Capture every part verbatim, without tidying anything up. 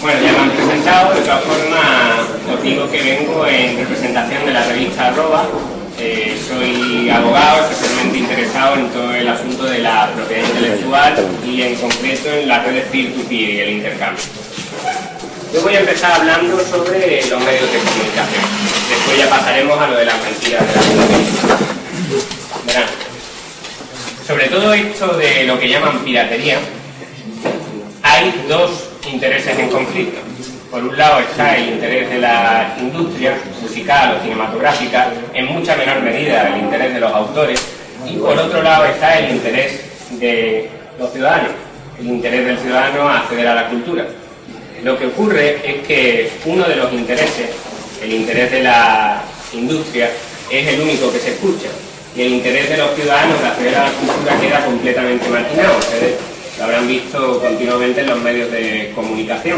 Bueno, ya me han presentado, de todas formas os digo que vengo en representación de la revista Arroba. Eh, soy abogado especialmente interesado en todo el asunto de la propiedad intelectual y en concreto en las redes peer-to-peer y el intercambio. Yo voy a empezar hablando sobre los medios de comunicación. Después ya pasaremos a lo de las mentiras de la comunicación. Verán, sobre todo esto de lo que llaman piratería, hay dos intereses en conflicto. Por un lado está el interés de la industria musical o cinematográfica, en mucha menor medida el interés de los autores, y por otro lado está el interés de los ciudadanos, el interés del ciudadano a acceder a la cultura. Lo que ocurre es que uno de los intereses, el interés de la industria, es el único que se escucha, y el interés de los ciudadanos de acceder a la cultura queda completamente marginado. Ustedes lo habrán visto continuamente en los medios de comunicación.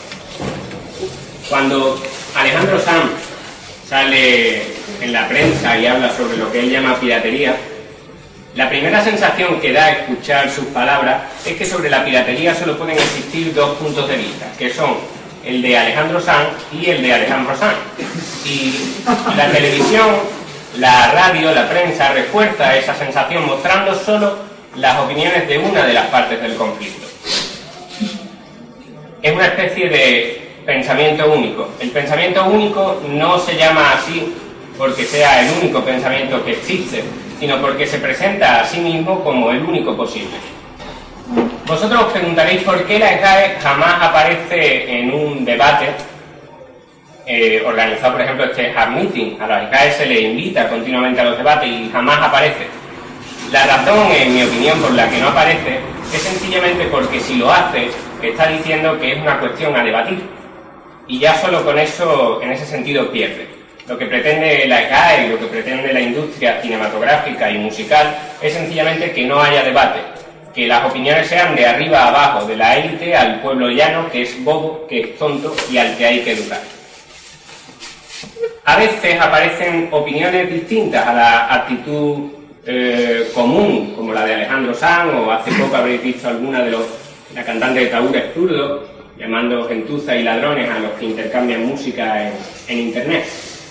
Cuando Alejandro Sanz sale en la prensa y habla sobre lo que él llama piratería, la primera sensación que da escuchar sus palabras es que sobre la piratería solo pueden existir dos puntos de vista, que son el de Alejandro Sanz y el de Alejandro Sanz. Y la televisión, la radio, la prensa refuerza esa sensación mostrando solo las opiniones de una de las partes del conflicto. Es una especie de pensamiento único. El pensamiento único no se llama así porque sea el único pensamiento que existe, sino porque se presenta a sí mismo como el único posible. Vosotros os preguntaréis por qué la SGAE jamás aparece en un debate eh, organizado, por ejemplo, este Hard Meeting. A la SGAE se le invita continuamente a los debates y jamás aparece. La razón, en mi opinión, por la que no aparece es sencillamente porque si lo hace, está diciendo que es una cuestión a debatir. Y ya solo con eso, en ese sentido, pierde. Lo que pretende la SGAE y lo que pretende la industria cinematográfica y musical es sencillamente que no haya debate, que las opiniones sean de arriba a abajo, de la élite al pueblo llano, que es bobo, que es tonto y al que hay que educar. A veces aparecen opiniones distintas a la actitud eh, común, como la de Alejandro Sanz, o hace poco habréis visto alguna de los, la cantante de Tahúres Zurdo, llamando gentuza y ladrones a los que intercambian música en, en internet.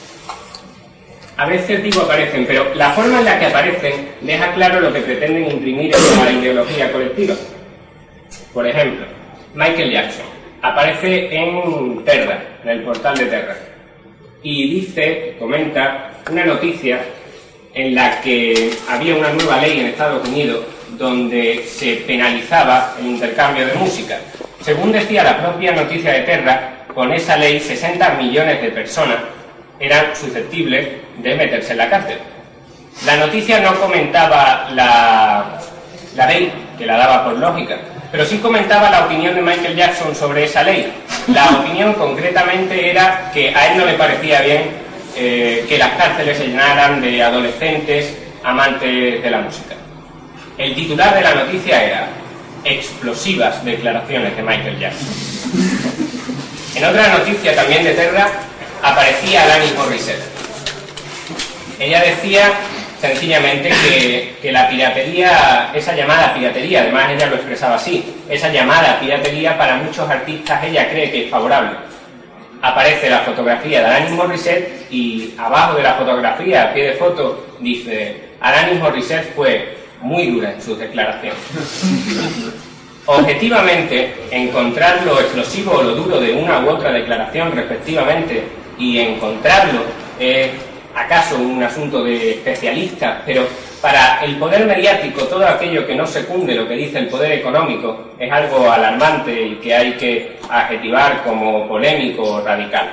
A veces digo aparecen, pero la forma en la que aparecen deja claro lo que pretenden imprimir en la ideología colectiva. Por ejemplo, Michael Jackson aparece en Terra, en el portal de Terra, y dice, comenta, una noticia en la que había una nueva ley en Estados Unidos donde se penalizaba el intercambio de música. Según decía la propia noticia de Terra, con esa ley sesenta millones de personas eran susceptibles de meterse en la cárcel. La noticia no comentaba la, la ley, que la daba por lógica, pero sí comentaba la opinión de Michael Jackson sobre esa ley. La opinión concretamente era que a él no le parecía bien eh, que las cárceles se llenaran de adolescentes amantes de la música. El titular de la noticia era explosivas declaraciones de Michael Jackson. En otra noticia también de Terra aparecía Alanis Morissette. Ella decía sencillamente que, que la piratería, esa llamada piratería, además ella lo expresaba así, esa llamada piratería para muchos artistas ella cree que es favorable. Aparece la fotografía de Alanis Morissette y abajo de la fotografía, a pie de foto, dice: Alanis Morissette fue muy dura en sus declaraciones. Objetivamente, encontrar lo explosivo o lo duro de una u otra declaración respectivamente y encontrarlo es acaso un asunto de especialistas, pero para el poder mediático todo aquello que no secunde lo que dice el poder económico es algo alarmante y que hay que adjetivar como polémico o radical.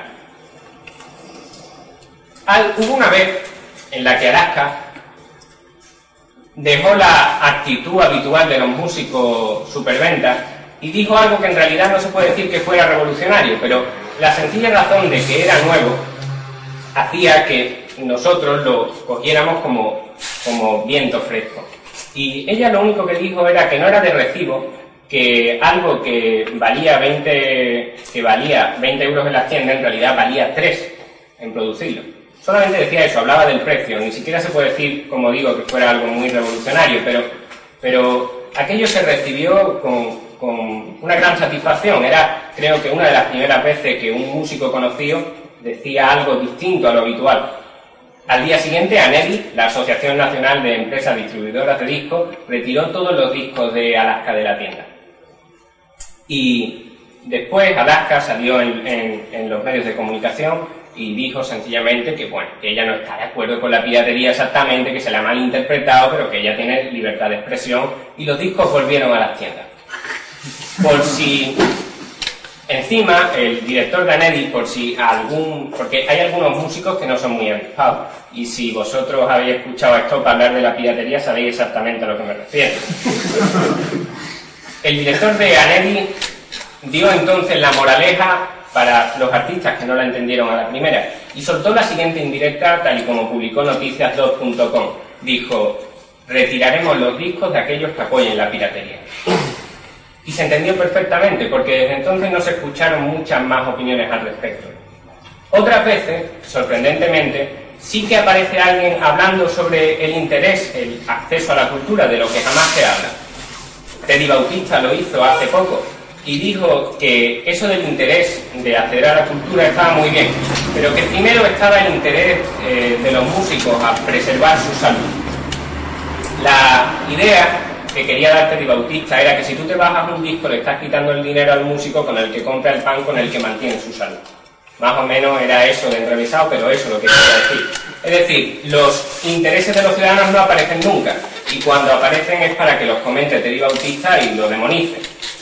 Al, hubo una vez en la que Alaska dejó la actitud habitual de los músicos superventas y dijo algo que en realidad no se puede decir que fuera revolucionario, pero la sencilla razón de que era nuevo hacía que nosotros lo cogiéramos como, como viento fresco. Y ella lo único que dijo era que no era de recibo que algo que valía veinte, que valía veinte euros en las tiendas en realidad valía tres en producirlo. Solamente decía eso, hablaba del precio, ni siquiera se puede decir, como digo, que fuera algo muy revolucionario, pero, pero aquello se recibió con, con una gran satisfacción. Era, creo que, una de las primeras veces que un músico conocido decía algo distinto a lo habitual. Al día siguiente, ANEDI, la Asociación Nacional de Empresas Distribuidoras de Discos, retiró todos los discos de Alaska de la tienda. Y después Alaska salió en, en, en los medios de comunicación y dijo sencillamente que, bueno, que ella no está de acuerdo con la piratería exactamente, que se la ha malinterpretado, pero que ella tiene libertad de expresión, y los discos volvieron a las tiendas. Por si... Encima, el director de ANEDI, por si algún... porque hay algunos músicos que no son muy avispados, y si vosotros habéis escuchado esto para hablar de la piratería, sabéis exactamente a lo que me refiero. El director de ANEDI dio entonces la moraleja para los artistas que no la entendieron a la primera, y soltó la siguiente indirecta, tal y como publicó noticias dos punto com. Dijo: retiraremos los discos de aquellos que apoyen la piratería. Y se entendió perfectamente, porque desde entonces no se escucharon muchas más opiniones al respecto. Otras veces, sorprendentemente, sí que aparece alguien hablando sobre el interés, el acceso a la cultura, de lo que jamás se habla. Teddy Bautista lo hizo hace poco y dijo que eso del interés de acceder a la cultura estaba muy bien, pero que primero estaba el interés eh, de los músicos a preservar su salud. La idea que quería dar Teddy Bautista era que si tú te bajas un disco le estás quitando el dinero al músico con el que compra el pan con el que mantiene su salud. Más o menos era eso de enrevesado, pero eso es lo que quería decir. Es decir, los intereses de los ciudadanos no aparecen nunca, y cuando aparecen es para que los comente Teddy Bautista y lo demonice.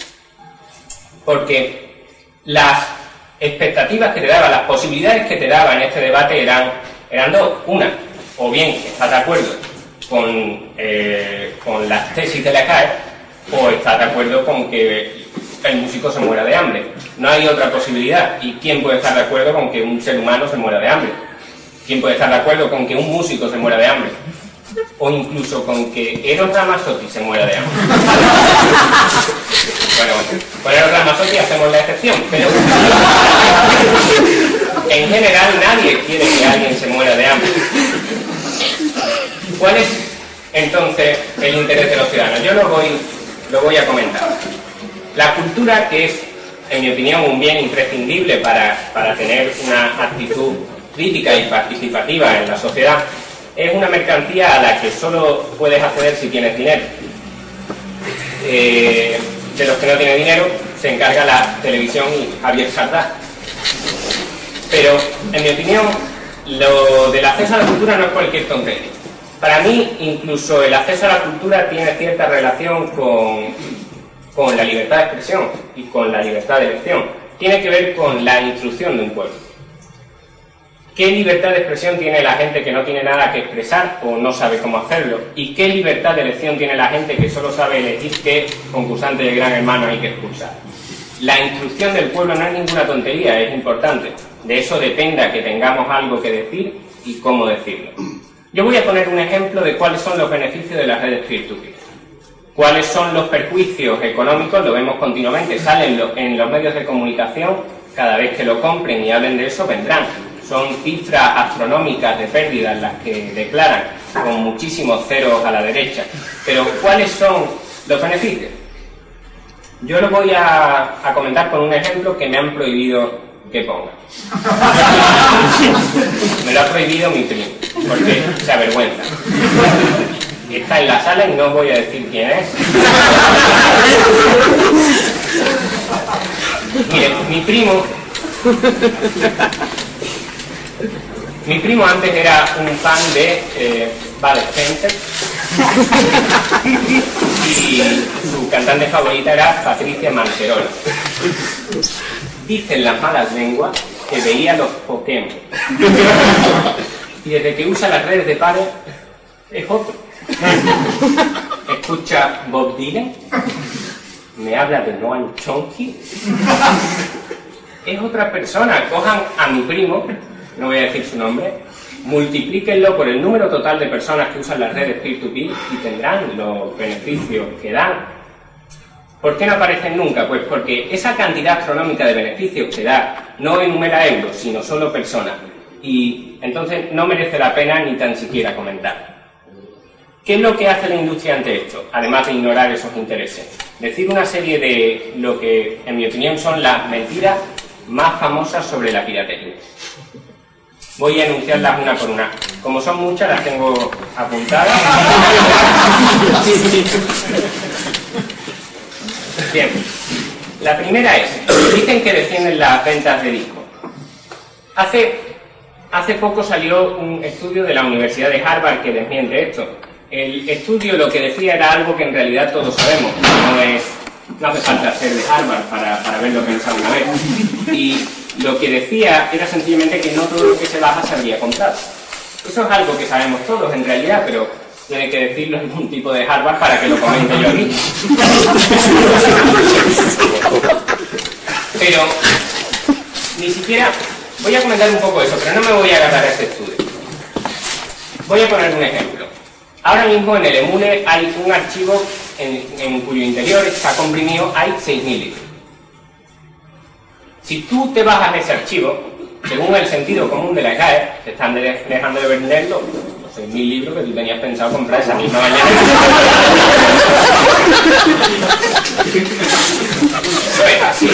Porque las expectativas que te daba, las posibilidades que te daba en este debate eran, eran dos. Una, o bien estás de acuerdo con, eh, con las tesis de la C A E, o estás de acuerdo con que el músico se muera de hambre. No hay otra posibilidad. ¿Y quién puede estar de acuerdo con que un ser humano se muera de hambre? ¿Quién puede estar de acuerdo con que un músico se muera de hambre? O incluso con que Eros Ramazzotti se muera de hambre. Bueno, bueno, con Eros Ramazzotti hacemos la excepción, pero en general nadie quiere que alguien se muera de hambre. ¿Cuál es entonces el interés de los ciudadanos? Yo lo voy, lo voy a comentar. La cultura, que es, en mi opinión, un bien imprescindible para, para tener una actitud crítica y participativa en la sociedad, es una mercancía a la que solo puedes acceder si tienes dinero. Eh, de los que no tienen dinero se encarga la televisión y Javier Sardá. Pero, en mi opinión, lo del acceso a la cultura no es cualquier tontería. Para mí, incluso el acceso a la cultura tiene cierta relación con, con la libertad de expresión y con la libertad de elección. Tiene que ver con la instrucción de un pueblo. ¿Qué libertad de expresión tiene la gente que no tiene nada que expresar o no sabe cómo hacerlo? ¿Y qué libertad de elección tiene la gente que solo sabe elegir qué concursante de Gran Hermano hay que expulsar? La instrucción del pueblo no es ninguna tontería, es importante. De eso dependa que tengamos algo que decir y cómo decirlo. Yo voy a poner un ejemplo de cuáles son los beneficios de las redes peer-to-peer. ¿Cuáles son los perjuicios económicos? Lo vemos continuamente, salen en los medios de comunicación, cada vez que lo compren y hablen de eso vendrán. Son cifras astronómicas de pérdidas las que declaran, con muchísimos ceros a la derecha. Pero ¿cuáles son los beneficios? Yo lo voy a, a comentar con un ejemplo que me han prohibido que ponga. Me lo ha prohibido mi primo, porque se avergüenza. Está en la sala y no voy a decir quién es. Mire, mi primo... Mi primo antes era un fan de eh, Bud Spencer y su cantante favorita era Patricia Manterola. Dicen las malas lenguas que veía los Pokémon y desde que usa las redes de pares es otro. Escucha Bob Dylan, me habla de Noam Chomsky, es otra persona. Cojan a mi primo, no voy a decir su nombre, multiplíquenlo por el número total de personas que usan las redes peer-to-peer y tendrán los beneficios que dan. ¿Por qué no aparecen nunca? Pues porque esa cantidad astronómica de beneficios que da no enumera euros, sino solo personas. Y entonces no merece la pena ni tan siquiera comentar. ¿Qué es lo que hace la industria ante esto, además de ignorar esos intereses? decir una serie de lo que, en mi opinión, son las mentiras más famosas sobre la piratería. Voy a enunciarlas una por una. Como son muchas, las tengo apuntadas. Bien. La primera es, dicen que defienden las ventas de discos. Hace, hace poco salió un estudio de la Universidad de Harvard que desmiente esto. El estudio lo que decía era algo que en realidad todos sabemos. No, es, no hace falta ser de Harvard para, para verlo pensado una vez. Y lo que decía era sencillamente que no todo lo que se baja se habría comprado. Eso es algo que sabemos todos en realidad, pero tiene que decirlo algún tipo de Harvard para que lo comente yo aquí. Pero ni siquiera... Voy a comentar un poco eso, pero no me voy a agarrar a ese estudio. Voy a poner un ejemplo. Ahora mismo en el Emule hay un archivo en, en cuyo interior está comprimido, hay seis mil libros. Si tú te bajas ese archivo, según el sentido común de la E C A E, te están de, dejando de vender los, los seis mil libros que tú tenías pensado comprar esa misma mañana. Eso es así.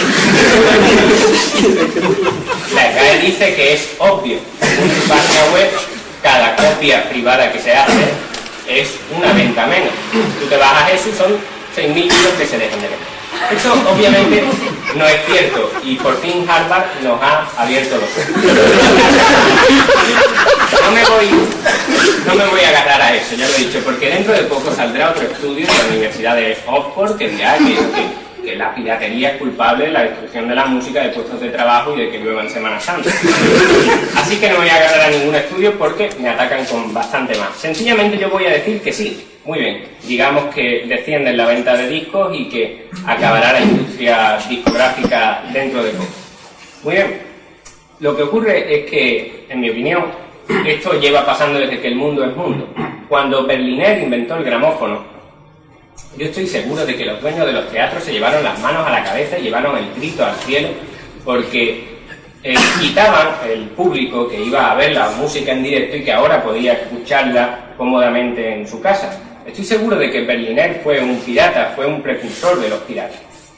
La E C A E dice que es obvio. En su página web, cada copia privada que se hace es una venta menos. Tú te bajas eso y son seis mil libros que se dejan de vender. Eso obviamente no es cierto y por fin Harvard nos ha abierto los ojos. No me voy, no me voy a agarrar a eso, ya lo he dicho, porque dentro de poco saldrá otro estudio de la Universidad de Oxford que dirá que, que, que la piratería es culpable de la destrucción de la música, de puestos de trabajo y de que llueva en Semana Santa. Así que no voy a agarrar a ningún estudio porque me atacan con bastante más. Sencillamente yo voy a decir que sí. Muy bien, digamos que descienden la venta de discos y que acabará la industria discográfica dentro de poco. Muy bien, lo que ocurre es que, en mi opinión, esto lleva pasando desde que el mundo es mundo. Cuando Berliner inventó el gramófono, yo estoy seguro de que los dueños de los teatros se llevaron las manos a la cabeza y llevaron el grito al cielo porque eh, quitaban el público que iba a ver la música en directo y que ahora podía escucharla cómodamente en su casa. Estoy seguro de que Berliner fue un pirata, fue un precursor de los piratas.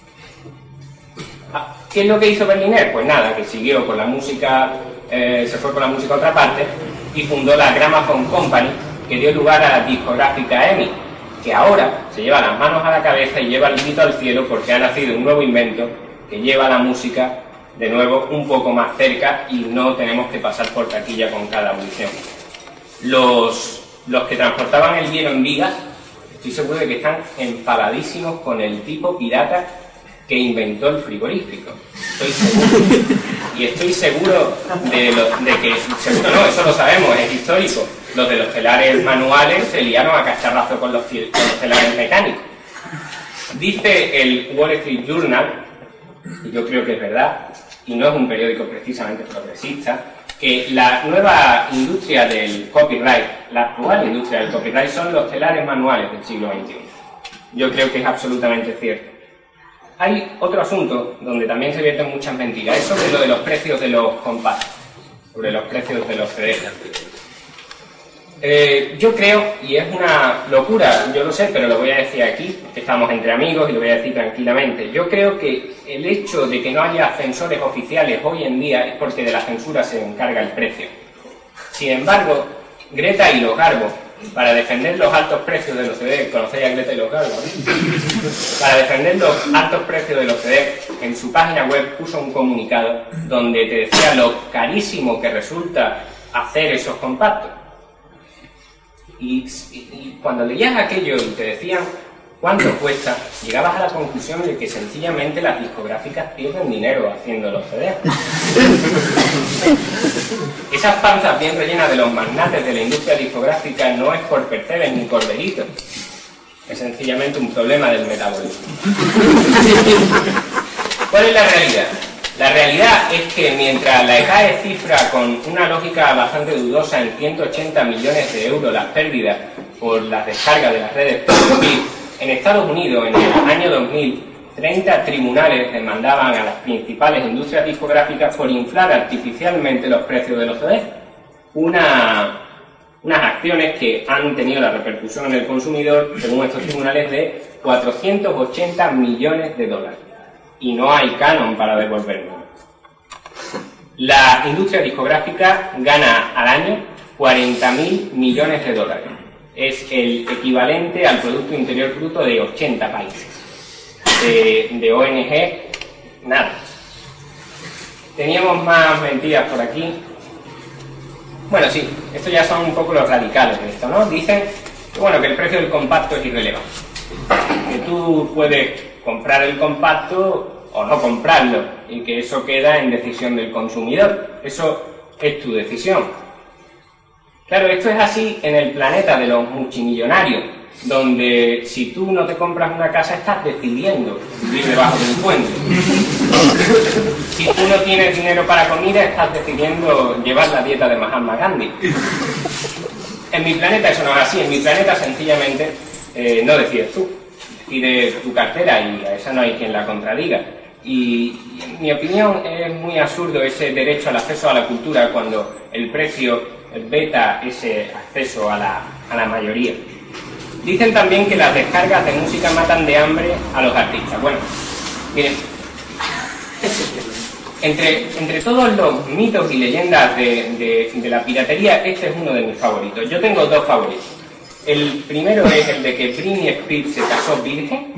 ¿Qué es lo que hizo Berliner? Pues nada, que siguió con la música, eh, se fue con la música a otra parte y fundó la Gramophone Company, que dio lugar a la discográfica EMI, que ahora se lleva las manos a la cabeza y lleva el grito al cielo porque ha nacido un nuevo invento que lleva la música de nuevo un poco más cerca y no tenemos que pasar por taquilla con cada audición. Los... Los que transportaban el hielo en vigas, estoy seguro de que están enfadadísimos con el tipo pirata que inventó el frigorífico. Estoy seguro. Y estoy seguro de, lo, de que, seguro no, eso lo sabemos, es histórico. Los de los telares manuales se liaron a cacharrazo con los, con los telares mecánicos. Dice el Wall Street Journal, y yo creo que es verdad, y no es un periódico precisamente progresista, que la nueva industria del copyright, la actual industria del copyright, son los telares manuales del siglo veintiuno. Yo creo que es absolutamente cierto. Hay otro asunto donde también se vierten muchas mentiras, es sobre lo de los precios de los compactos, sobre los precios de los C Ds. Eh, yo creo, y es una locura, yo lo sé, pero lo voy a decir aquí, que estamos entre amigos y lo voy a decir tranquilamente. Yo creo que el hecho de que no haya censores oficiales hoy en día es porque de la censura se encarga el precio. Sin embargo, Greta y los Garbo, para defender los altos precios de los C D, ¿conocéis a Greta y los Garbo? Para defender los altos precios de los C D, en su página web puso un comunicado donde te decía lo carísimo que resulta hacer esos compactos. Y, y, y cuando leías aquello y te decían cuánto cuesta, llegabas a la conclusión de que sencillamente las discográficas pierden dinero haciendo los C D. Esas panzas bien rellenas de los magnates de la industria discográfica no es por percebes ni por delitos, es sencillamente un problema del metabolismo. ¿Cuál es la realidad? La realidad es que mientras la E C A E cifra con una lógica bastante dudosa en ciento ochenta millones de euros las pérdidas por las descargas de las redes peer-to-peer, en Estados Unidos, en el año dos mil, treinta tribunales demandaban a las principales industrias discográficas por inflar artificialmente los precios de los C D. Una, unas acciones que han tenido la repercusión en el consumidor, según estos tribunales, de cuatrocientos ochenta millones de dólares. Y no hay canon para devolverlo. La industria discográfica gana al año cuarenta mil millones de dólares. Es el equivalente al Producto Interior Bruto de ochenta países. De, de O N G, nada. Teníamos más mentiras por aquí. Bueno, sí, estos ya son un poco los radicales de esto, ¿no? Dicen que, bueno, que el precio del compacto es irrelevante. Que tú puedes comprar el compacto o no comprarlo y que eso queda en decisión del consumidor. Eso es tu decisión. Claro, esto es así en el planeta de los multimillonarios, donde si tú no te compras una casa estás decidiendo vivir debajo de un puente. Si tú no tienes dinero para comida estás decidiendo llevar la dieta de Mahatma Gandhi. En mi planeta eso no es así. En mi planeta sencillamente eh, no decides tú, decide tu cartera y a esa no hay quien la contradiga. Y, y en mi opinión es muy absurdo ese derecho al acceso a la cultura cuando el precio veta ese acceso a la, a la mayoría. Dicen también que las descargas de música matan de hambre a los artistas. Bueno, miren, entre, entre todos los mitos y leyendas de, de, de la piratería, este es uno de mis favoritos. Yo tengo dos favoritos. El primero es el de que Britney Spears se casó virgen.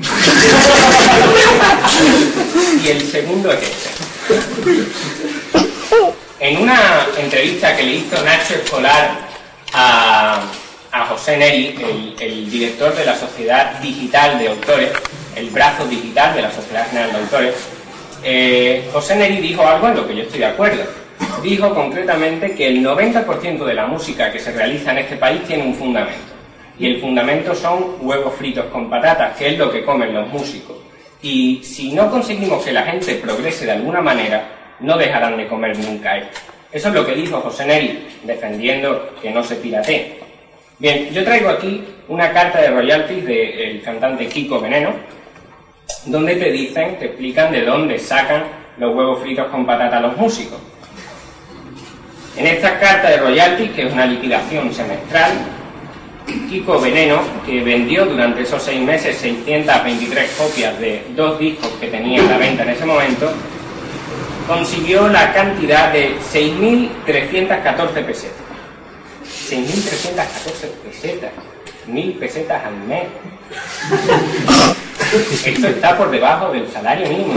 Y el segundo es este. En una entrevista que le hizo Nacho Escolar a, a José Neri, el, el director de la Sociedad Digital de Autores, el brazo digital de la Sociedad General de Autores, eh, José Neri dijo algo en lo que yo estoy de acuerdo. Dijo concretamente que el noventa por ciento de la música que se realiza en este país tiene un fundamento. Y el fundamento son huevos fritos con patatas, que es lo que comen los músicos. Y si no conseguimos que la gente progrese de alguna manera, no dejarán de comer nunca esto. Eso es lo que dijo José Neri, defendiendo que no se piratee. Bien, yo traigo aquí una carta de royalties del cantante Kiko Veneno, donde te dicen, te explican de dónde sacan los huevos fritos con patata los músicos. En esta carta de royalties, que es una liquidación semestral, Kiko Veneno, que vendió durante esos seis meses seiscientas veintitrés copias de dos discos que tenía en la venta en ese momento, consiguió la cantidad de seis mil trescientas catorce pesetas. seis mil trescientas catorce pesetas. mil pesetas al mes. Esto está por debajo del salario mínimo.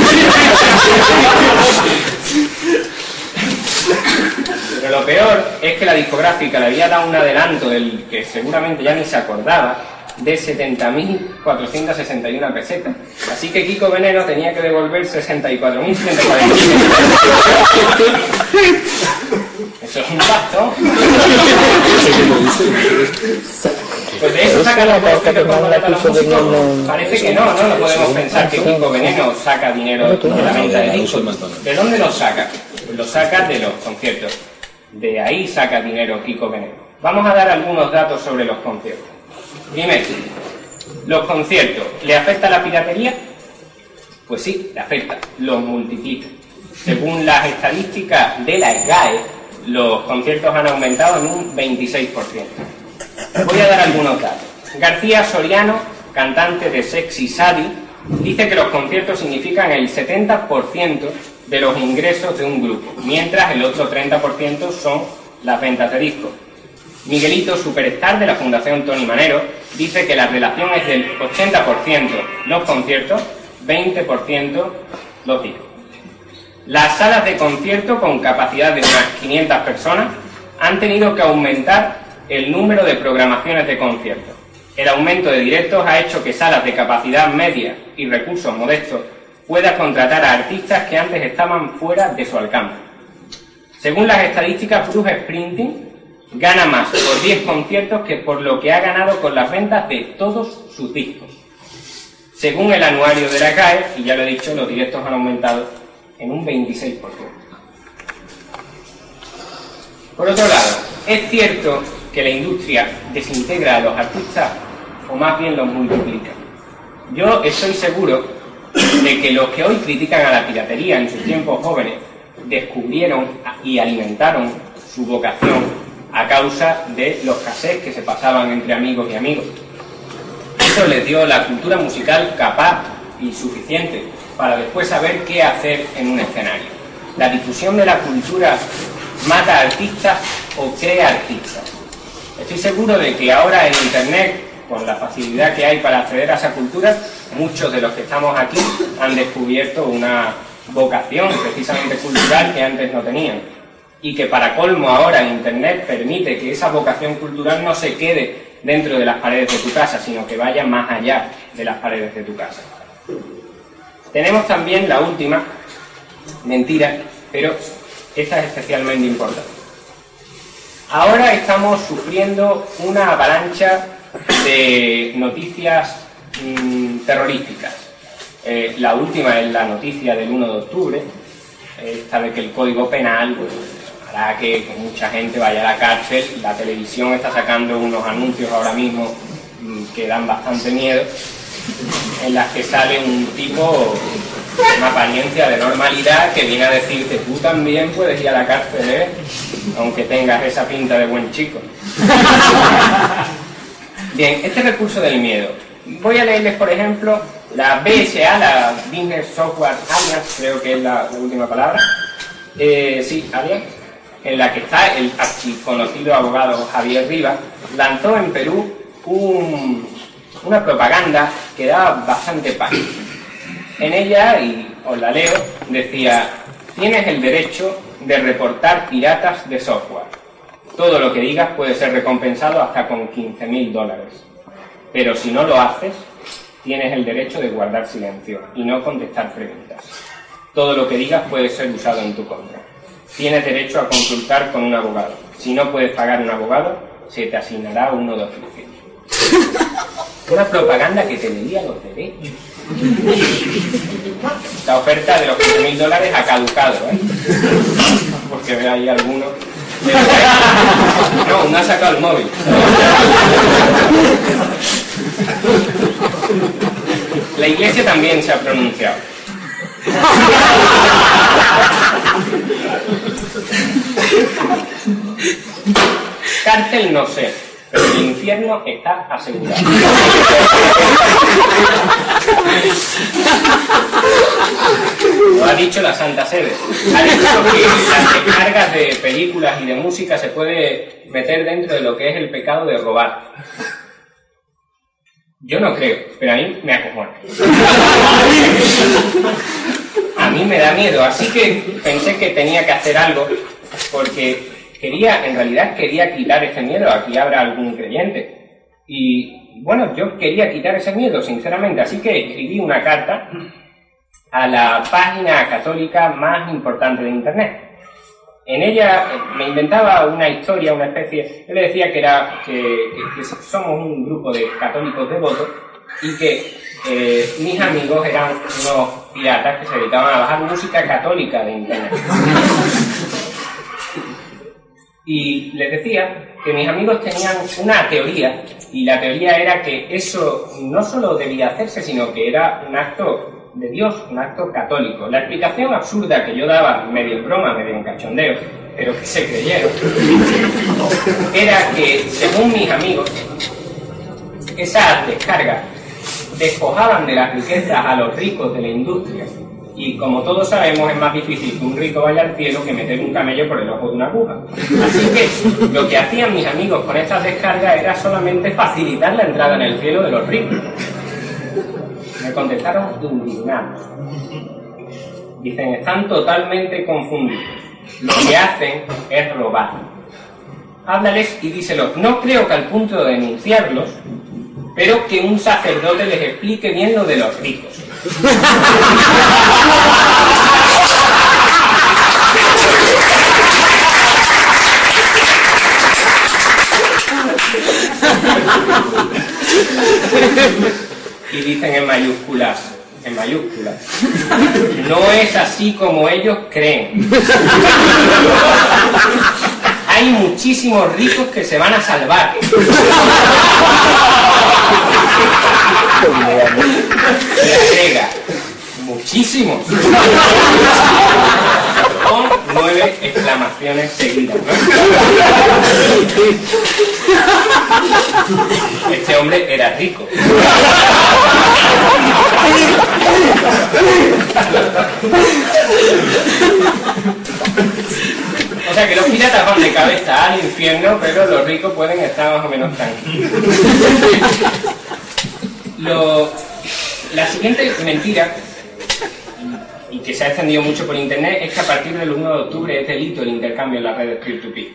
Pero lo peor es que la discográfica le había dado un adelanto del que seguramente ya ni se acordaba, de setenta mil cuatrocientas sesenta y una pesetas. Así que Kiko Veneno tenía que devolver sesenta y cuatro mil ciento cuarenta y siete. Eso es un gasto. Pues de eso saca la música con los músicos. Parece que no, no, no podemos pensar que Kiko Veneno saca dinero de la venta de discos. ¿De dónde lo saca? Pues lo saca de los conciertos. De ahí saca dinero Kiko Veneno. Vamos a dar algunos datos sobre los conciertos. Primero, los conciertos. ¿Le afecta la piratería? Pues sí, le afecta. Los multiplica. Según las estadísticas de la S G A E, los conciertos han aumentado en un veintiséis por ciento. Voy a dar algunos datos. García Soriano, cantante de Sexy Sadie, dice que los conciertos significan el setenta por ciento de los ingresos de un grupo, mientras el otro treinta por ciento son las ventas de discos. Miguelito, superstar de la Fundación Tony Manero, dice que la relación es del ochenta por ciento los conciertos, veinte por ciento los discos. Las salas de concierto con capacidad de unas quinientas personas han tenido que aumentar el número de programaciones de conciertos. El aumento de directos ha hecho que salas de capacidad media y recursos modestos puedan contratar a artistas que antes estaban fuera de su alcance. Según las estadísticas, Bruce Springsteen gana más por diez conciertos que por lo que ha ganado con las ventas de todos sus discos. Según el anuario de la S G A E, y ya lo he dicho, los directos han aumentado en un veintiséis por ciento. Por otro lado, es cierto que la industria desintegra a los artistas, o más bien los multiplica. Yo estoy seguro de que los que hoy critican a la piratería en sus tiempos jóvenes descubrieron y alimentaron su vocación a causa de los cassettes que se pasaban entre amigos y amigos. eso les dio la cultura musical capaz y suficiente para después saber qué hacer en un escenario. La difusión de la cultura mata artistas o crea artistas. Estoy seguro de que ahora en Internet, con la facilidad que hay para acceder a esa cultura, muchos de los que estamos aquí han descubierto una vocación precisamente cultural que antes no tenían. Y que para colmo ahora Internet permite que esa vocación cultural no se quede dentro de las paredes de tu casa, sino que vaya más allá de las paredes de tu casa. Tenemos también la última mentira, pero esta es especialmente importante. Ahora estamos sufriendo una avalancha de noticias mmm, terroríficas. Eh, la última es la noticia del uno de octubre, esta de que el Código Penal pues, hará que, que mucha gente vaya a la cárcel. La televisión está sacando unos anuncios ahora mismo mmm, que dan bastante miedo, en las que sale un tipo con apariencia de normalidad que viene a decirte: tú también puedes ir a la cárcel, ¿eh? Aunque tengas esa pinta de buen chico. Bien, este recurso del miedo. Voy a leerles, por ejemplo, la B S A, la Business Software Alliance, creo que es la, la última palabra. Eh, sí, Alliance, en la que está el archiconocido abogado Javier Rivas, lanzó en Perú un, una propaganda que daba bastante paz. En ella, y os la leo, decía: tienes el derecho de reportar piratas de software. Todo lo que digas puede ser recompensado hasta con quince mil dólares. Pero si no lo haces, tienes el derecho de guardar silencio y no contestar preguntas. Todo lo que digas puede ser usado en tu contra. Tienes derecho a consultar con un abogado. Si no puedes pagar un abogado, se te asignará uno de oficio. Una propaganda que te leía los derechos. La oferta de los quince mil dólares ha caducado, ¿eh? Porque ve ahí alguno. No, no ha sacado el móvil. La Iglesia también se ha pronunciado. Cárcel no sé, pero el infierno está asegurado. Lo ha dicho la Santa Sede. Ha dicho que las descargas de películas y de música se puede meter dentro de lo que es el pecado de robar. Yo no creo, pero a mí me acojona. A mí me da miedo, así que pensé que tenía que hacer algo, porque quería, en realidad quería quitar ese miedo. Aquí habrá algún creyente. Y bueno, yo quería quitar ese miedo, sinceramente, así que escribí una carta a la página católica más importante de Internet. En ella me inventaba una historia, una especie... Yo le decía que, era, que, que, que somos un grupo de católicos devotos y que eh, mis amigos eran unos piratas que se dedicaban a bajar música católica de Internet. Y les decía que mis amigos tenían una teoría, y la teoría era que eso no solo debía hacerse, sino que era un acto de Dios, un acto católico. La explicación absurda que yo daba, medio en broma, medio en cachondeo, pero que se creyeron, era que, según mis amigos, esas descargas despojaban de las riquezas a los ricos de la industria. Y como todos sabemos, es más difícil que un rico vaya al cielo que meter un camello por el ojo de una aguja. Así que lo que hacían mis amigos con estas descargas era solamente facilitar la entrada en el cielo de los ricos. Me contestaron indignados. Dicen: están totalmente confundidos. Lo que hacen es robar. Háblales y díselos. No creo que al punto de denunciarlos, pero que un sacerdote les explique bien lo de los ricos. Y dicen en mayúsculas, en mayúsculas, no es así como ellos creen. Hay muchísimos ricos que se van a salvar. Le agrega, muchísimos. Con nueve exclamaciones seguidas, ¿no? Este hombre era rico. O sea que los piratas van de cabeza al infierno, pero los ricos pueden estar más o menos tranquilos. Lo, la siguiente mentira, y que se ha extendido mucho por internet, es que a partir del uno de octubre es delito el intercambio en las redes peer-to-peer.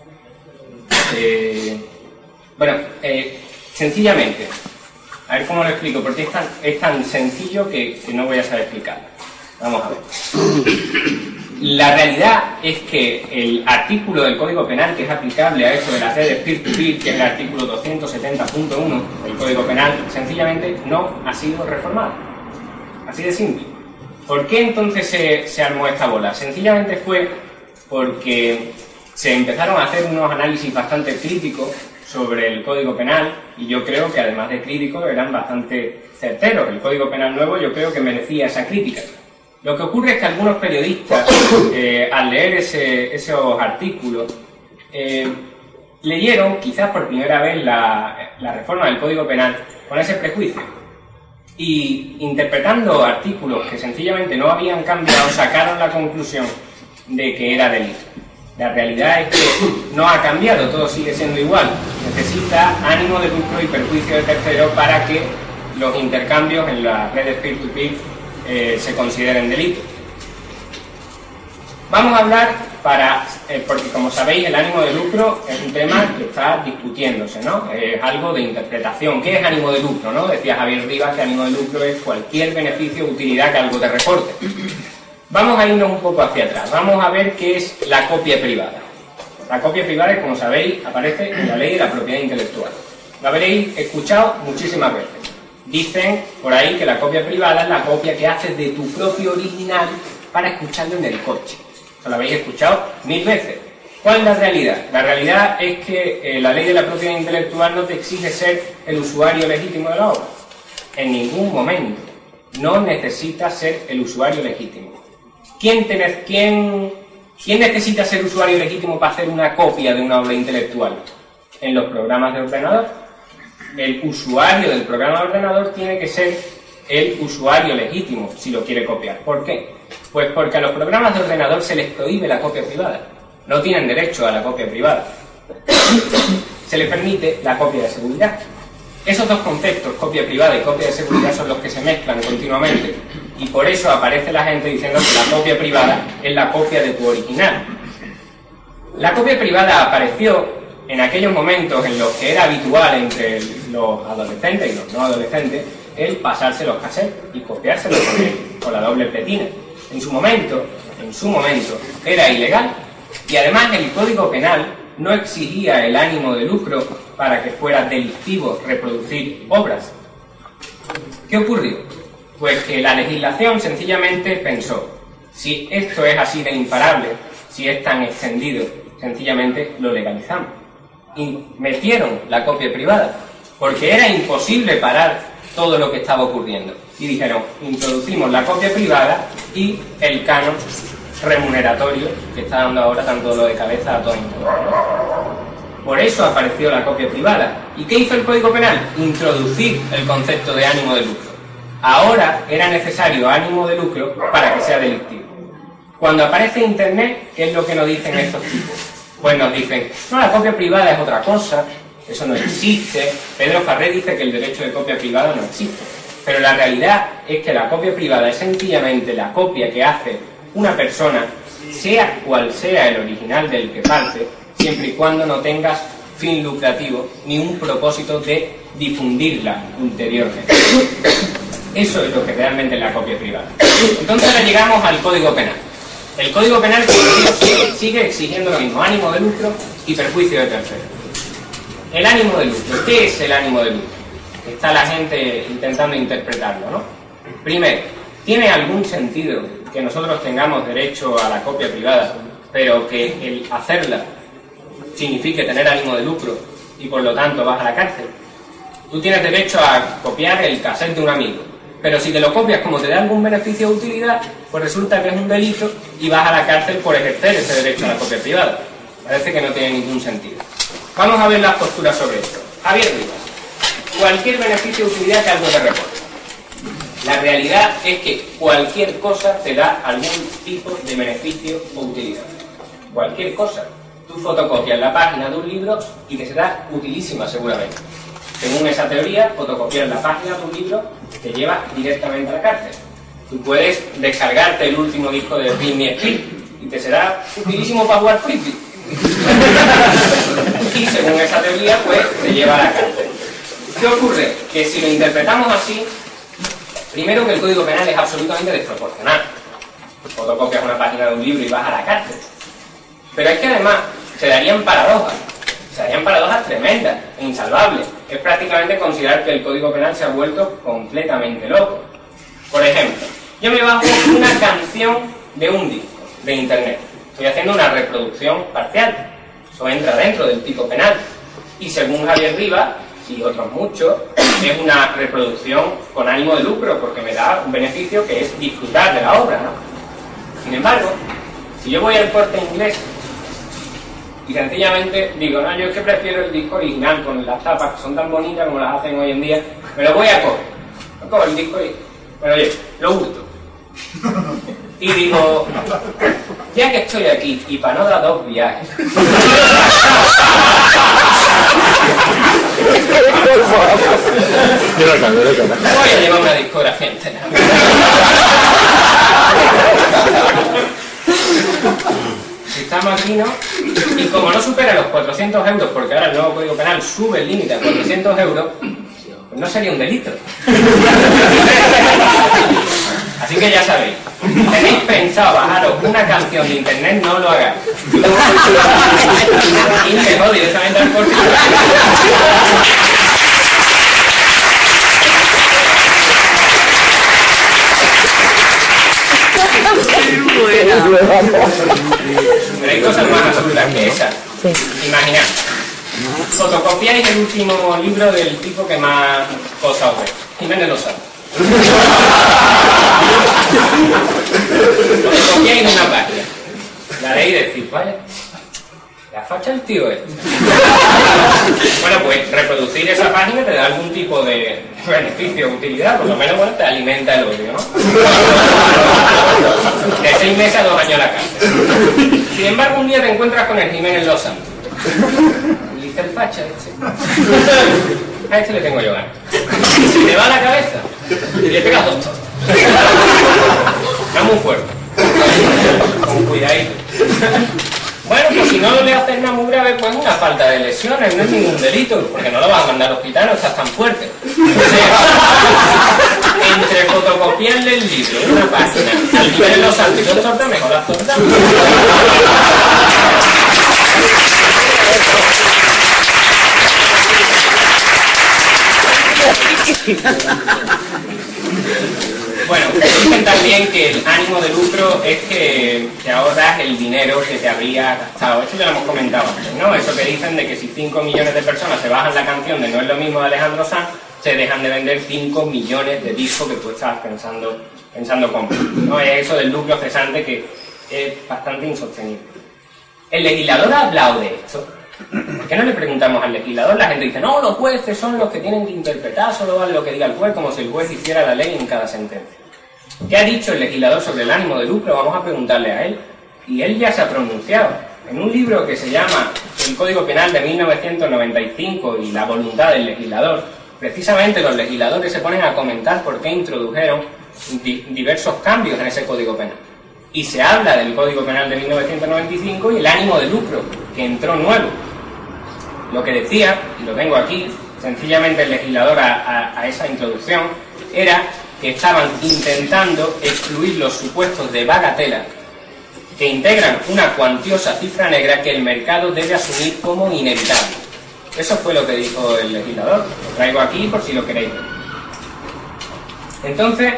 Eh, bueno, eh, sencillamente, a ver cómo lo explico, porque es tan, es tan sencillo que, que no voy a saber explicar. Vamos a ver. La realidad es que el artículo del Código Penal que es aplicable a esto de las redes peer-to-peer, que es el artículo doscientos setenta punto uno del Código Penal, sencillamente no ha sido reformado. Así de simple. ¿Por qué entonces se, se armó esta bola? Sencillamente fue porque se empezaron a hacer unos análisis bastante críticos sobre el Código Penal, y yo creo que además de críticos eran bastante certeros. El Código Penal nuevo yo creo que merecía esa crítica. Lo que ocurre es que algunos periodistas, eh, al leer ese, esos artículos, eh, leyeron, quizás por primera vez, la, la reforma del Código Penal con ese prejuicio. Y interpretando artículos que sencillamente no habían cambiado, sacaron la conclusión de que era delito. La realidad es que no ha cambiado, todo sigue siendo igual. Necesita ánimo de lucro y perjuicio de tercero para que los intercambios en las redes peer-to-peer eh, se consideren delitos. Vamos a hablar para, eh, porque como sabéis el ánimo de lucro es un tema que está discutiéndose, ¿no? Es algo de interpretación. ¿Qué es ánimo de lucro, no? Decía Javier Rivas que ánimo de lucro es cualquier beneficio o utilidad que algo te reporte. Vamos a irnos un poco hacia atrás. Vamos a ver qué es la copia privada. La copia privada, como sabéis, aparece en la ley de la propiedad intelectual. Lo habréis escuchado muchísimas veces. Dicen por ahí que la copia privada es la copia que haces de tu propio original para escucharlo en el coche. Eso lo habéis escuchado mil veces. ¿Cuál es la realidad? La realidad es que eh, la ley de la propiedad intelectual no te exige ser el usuario legítimo de la obra. En ningún momento. No necesitas ser el usuario legítimo. ¿Quién, tenés, quién, ¿Quién necesita ser usuario legítimo para hacer una copia de una obra intelectual? En los programas de ordenador. El usuario del programa de ordenador tiene que ser el usuario legítimo si lo quiere copiar. ¿Por qué? Pues porque a los programas de ordenador se les prohíbe la copia privada. No tienen derecho a la copia privada. Se les permite la copia de seguridad. Esos dos conceptos, copia privada y copia de seguridad, son los que se mezclan continuamente. Y por eso aparece la gente diciendo que la copia privada es la copia de tu original. La copia privada apareció en aquellos momentos en los que era habitual entre los adolescentes y los no adolescentes el pasarse los cassettes y copiárselos con, el, con la doble pletina. En su momento, en su momento, era ilegal, y además el Código Penal no exigía el ánimo de lucro para que fuera delictivo reproducir obras. ¿Qué ocurrió? Pues que la legislación sencillamente pensó, si esto es así de imparable, si es tan extendido, sencillamente lo legalizamos. Y metieron la copia privada, porque era imposible parar todo lo que estaba ocurriendo. Y dijeron, introducimos la copia privada y el canon remuneratorio que está dando ahora tanto lo de cabeza a todo el mundo. Por eso apareció la copia privada. ¿Y qué hizo el Código Penal? Introducir el concepto de ánimo de lucro. Ahora era necesario ánimo de lucro para que sea delictivo. Cuando aparece Internet, ¿qué es lo que nos dicen estos tipos? Pues nos dicen, no, la copia privada es otra cosa, eso no existe. Pedro Farré dice que el derecho de copia privada no existe. Pero la realidad es que la copia privada es sencillamente la copia que hace una persona, sea cual sea el original del que parte, siempre y cuando no tengas fin lucrativo ni un propósito de difundirla ulteriormente. Eso es lo que realmente es la copia privada. Entonces ahora llegamos al Código Penal. El Código Penal sigue, sigue exigiendo lo mismo, ánimo de lucro y perjuicio de terceros. El ánimo de lucro. ¿Qué es el ánimo de lucro? Está la gente intentando interpretarlo, ¿no? Primero, ¿tiene algún sentido que nosotros tengamos derecho a la copia privada, pero que el hacerla signifique tener ánimo de lucro y por lo tanto vas a la cárcel? Tú tienes derecho a copiar el cassette de un amigo, pero si te lo copias como te da algún beneficio de utilidad, pues resulta que es un delito y vas a la cárcel por ejercer ese derecho a la copia privada. Parece que no tiene ningún sentido. Vamos a ver las posturas sobre esto. Javier Rivas, cualquier beneficio o utilidad que algo te reporte. La realidad es que cualquier cosa te da algún tipo de beneficio o utilidad. Cualquier cosa. Tú fotocopias la página de un libro y te será utilísima seguramente. Según esa teoría, fotocopiar la página de un libro te lleva directamente a la cárcel. Tú puedes descargarte el último disco de Britney Spears y te será utilísimo para jugar frisbee. Y según esa teoría, pues te lleva a la cárcel. ¿Qué ocurre? Que si lo interpretamos así, primero que el Código Penal es absolutamente desproporcional. Fotocopias una página de un libro y vas a la cárcel. Pero es que además se darían paradojas. Se darían paradojas tremendas e insalvables. Es prácticamente considerar que el Código Penal se ha vuelto completamente loco. Por ejemplo, yo me bajo una canción de un disco de internet. Estoy haciendo una reproducción parcial. Eso entra dentro del tipo penal. Y según Javier Rivas y otros muchos, es una reproducción con ánimo de lucro, porque me da un beneficio que es disfrutar de la obra, ¿no? Sin embargo, si yo voy al Corte Inglés y sencillamente digo, no, yo es que prefiero el disco original con las tapas que son tan bonitas como las hacen hoy en día, me lo voy a coger. No cojo el disco y, bueno, oye, lo hurto. Y digo, ya que estoy aquí, y para no dar dos viajes, voy a llevar una discografía entera. Estamos aquí, ¿no? Y como no supera los cuatrocientos euros, porque ahora el nuevo Código Penal sube el límite a cuatrocientos euros, pues no sería un delito. Así que ya sabéis, tenéis pensado bajaros una canción de internet, no lo hagáis. Y mejor directamente al Corte. Pero hay cosas más absurdas que esas. Imaginad, fotocopiáis el último libro del tipo que más cosas os ve, Jiménez Lozano. Fotocopiáis una página, la leéis y decís, vaya, la facha el tío este. Bueno, pues reproducir esa página te da algún tipo de beneficio o utilidad, por lo menos, bueno, te alimenta el odio, ¿no? De seis meses a dos años a la cárcel. Sin embargo, un día te encuentras con el Jiménez Lozano. Y dice el facha, este. A este le tengo yo ganas. Si te va a la cabeza, y le pegas dos tostas. Está muy fuerte. Con cuidadito. Bueno, pues si no le haces nada muy grave, pues una falta de lesiones, no es ningún delito, porque no lo vas a mandar al hospital, no estás tan fuerte. O sea, entre fotocopiarle el libro en una página, al nivel de los santos y dos tortas, mejor las tortas. Bueno, dicen también que el ánimo de lucro es que te ahorras el dinero que te habría gastado. Esto ya lo hemos comentado antes, ¿no? Eso que dicen de que si cinco millones de personas se bajan la canción de No es lo mismo de Alejandro Sanz, se dejan de vender cinco millones de discos que tú estabas pensando, pensando comprar, ¿no? Es eso del lucro cesante que es bastante insostenible. ¿El legislador ha hablado de esto? ¿Por qué no le preguntamos al legislador? La gente dice, no, los jueces son los que tienen que interpretar, solo vale lo que diga el juez, como si el juez hiciera la ley en cada sentencia. ¿Qué ha dicho el legislador sobre el ánimo de lucro? Vamos a preguntarle a él. Y él ya se ha pronunciado. En un libro que se llama El Código Penal de mil novecientos noventa y cinco y la voluntad del legislador, precisamente los legisladores se ponen a comentar por qué introdujeron di diversos cambios en ese Código Penal. Y se habla del Código Penal de mil novecientos noventa y cinco y el ánimo de lucro, que entró nuevo. Lo que decía, y lo tengo aquí, sencillamente el legislador a, a, a esa introducción, era que estaban intentando excluir los supuestos de bagatela que integran una cuantiosa cifra negra que el mercado debe asumir como inevitable. Eso fue lo que dijo el legislador. Lo traigo aquí por si lo queréis ver. Entonces,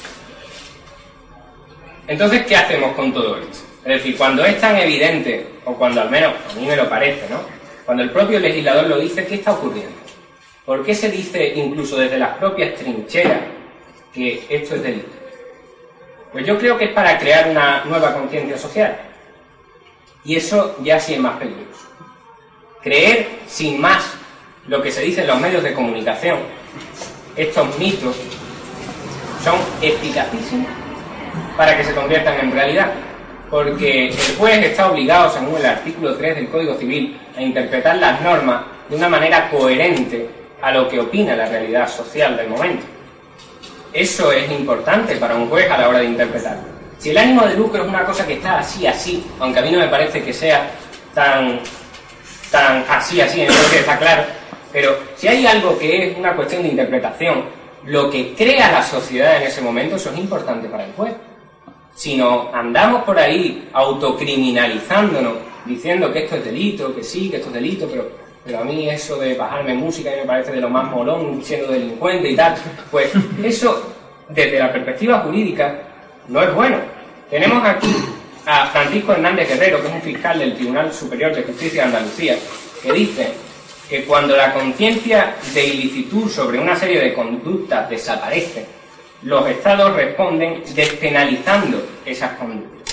entonces, ¿qué hacemos con todo esto? Es decir, cuando es tan evidente, o cuando al menos a mí me lo parece, ¿no? Cuando el propio legislador lo dice, ¿qué está ocurriendo? ¿Por qué se dice incluso desde las propias trincheras que esto es delito? Pues yo creo que es para crear una nueva conciencia social. Y eso ya sí es más peligroso. Creer sin más lo que se dice en los medios de comunicación, estos mitos son eficacísimos para que se conviertan en realidad, porque el juez está obligado, según el artículo tres del Código Civil, a interpretar las normas de una manera coherente a lo que opina la realidad social del momento. Eso es importante para un juez a la hora de interpretar. Si el ánimo de lucro es una cosa que está así, así, aunque a mí no me parece que sea tan, tan así, así, en lo que está claro, pero si hay algo que es una cuestión de interpretación, lo que crea la sociedad en ese momento, eso es importante para el juez. Si nos andamos por ahí autocriminalizándonos, diciendo que esto es delito, que sí, que esto es delito, pero, pero a mí eso de bajarme música me parece de lo más molón, siendo delincuente y tal, pues eso, desde la perspectiva jurídica, no es bueno. Tenemos aquí a Francisco Hernández Guerrero, que es un fiscal del Tribunal Superior de Justicia de Andalucía, que dice que cuando la conciencia de ilicitud sobre una serie de conductas desaparece, los estados responden despenalizando esas conductas.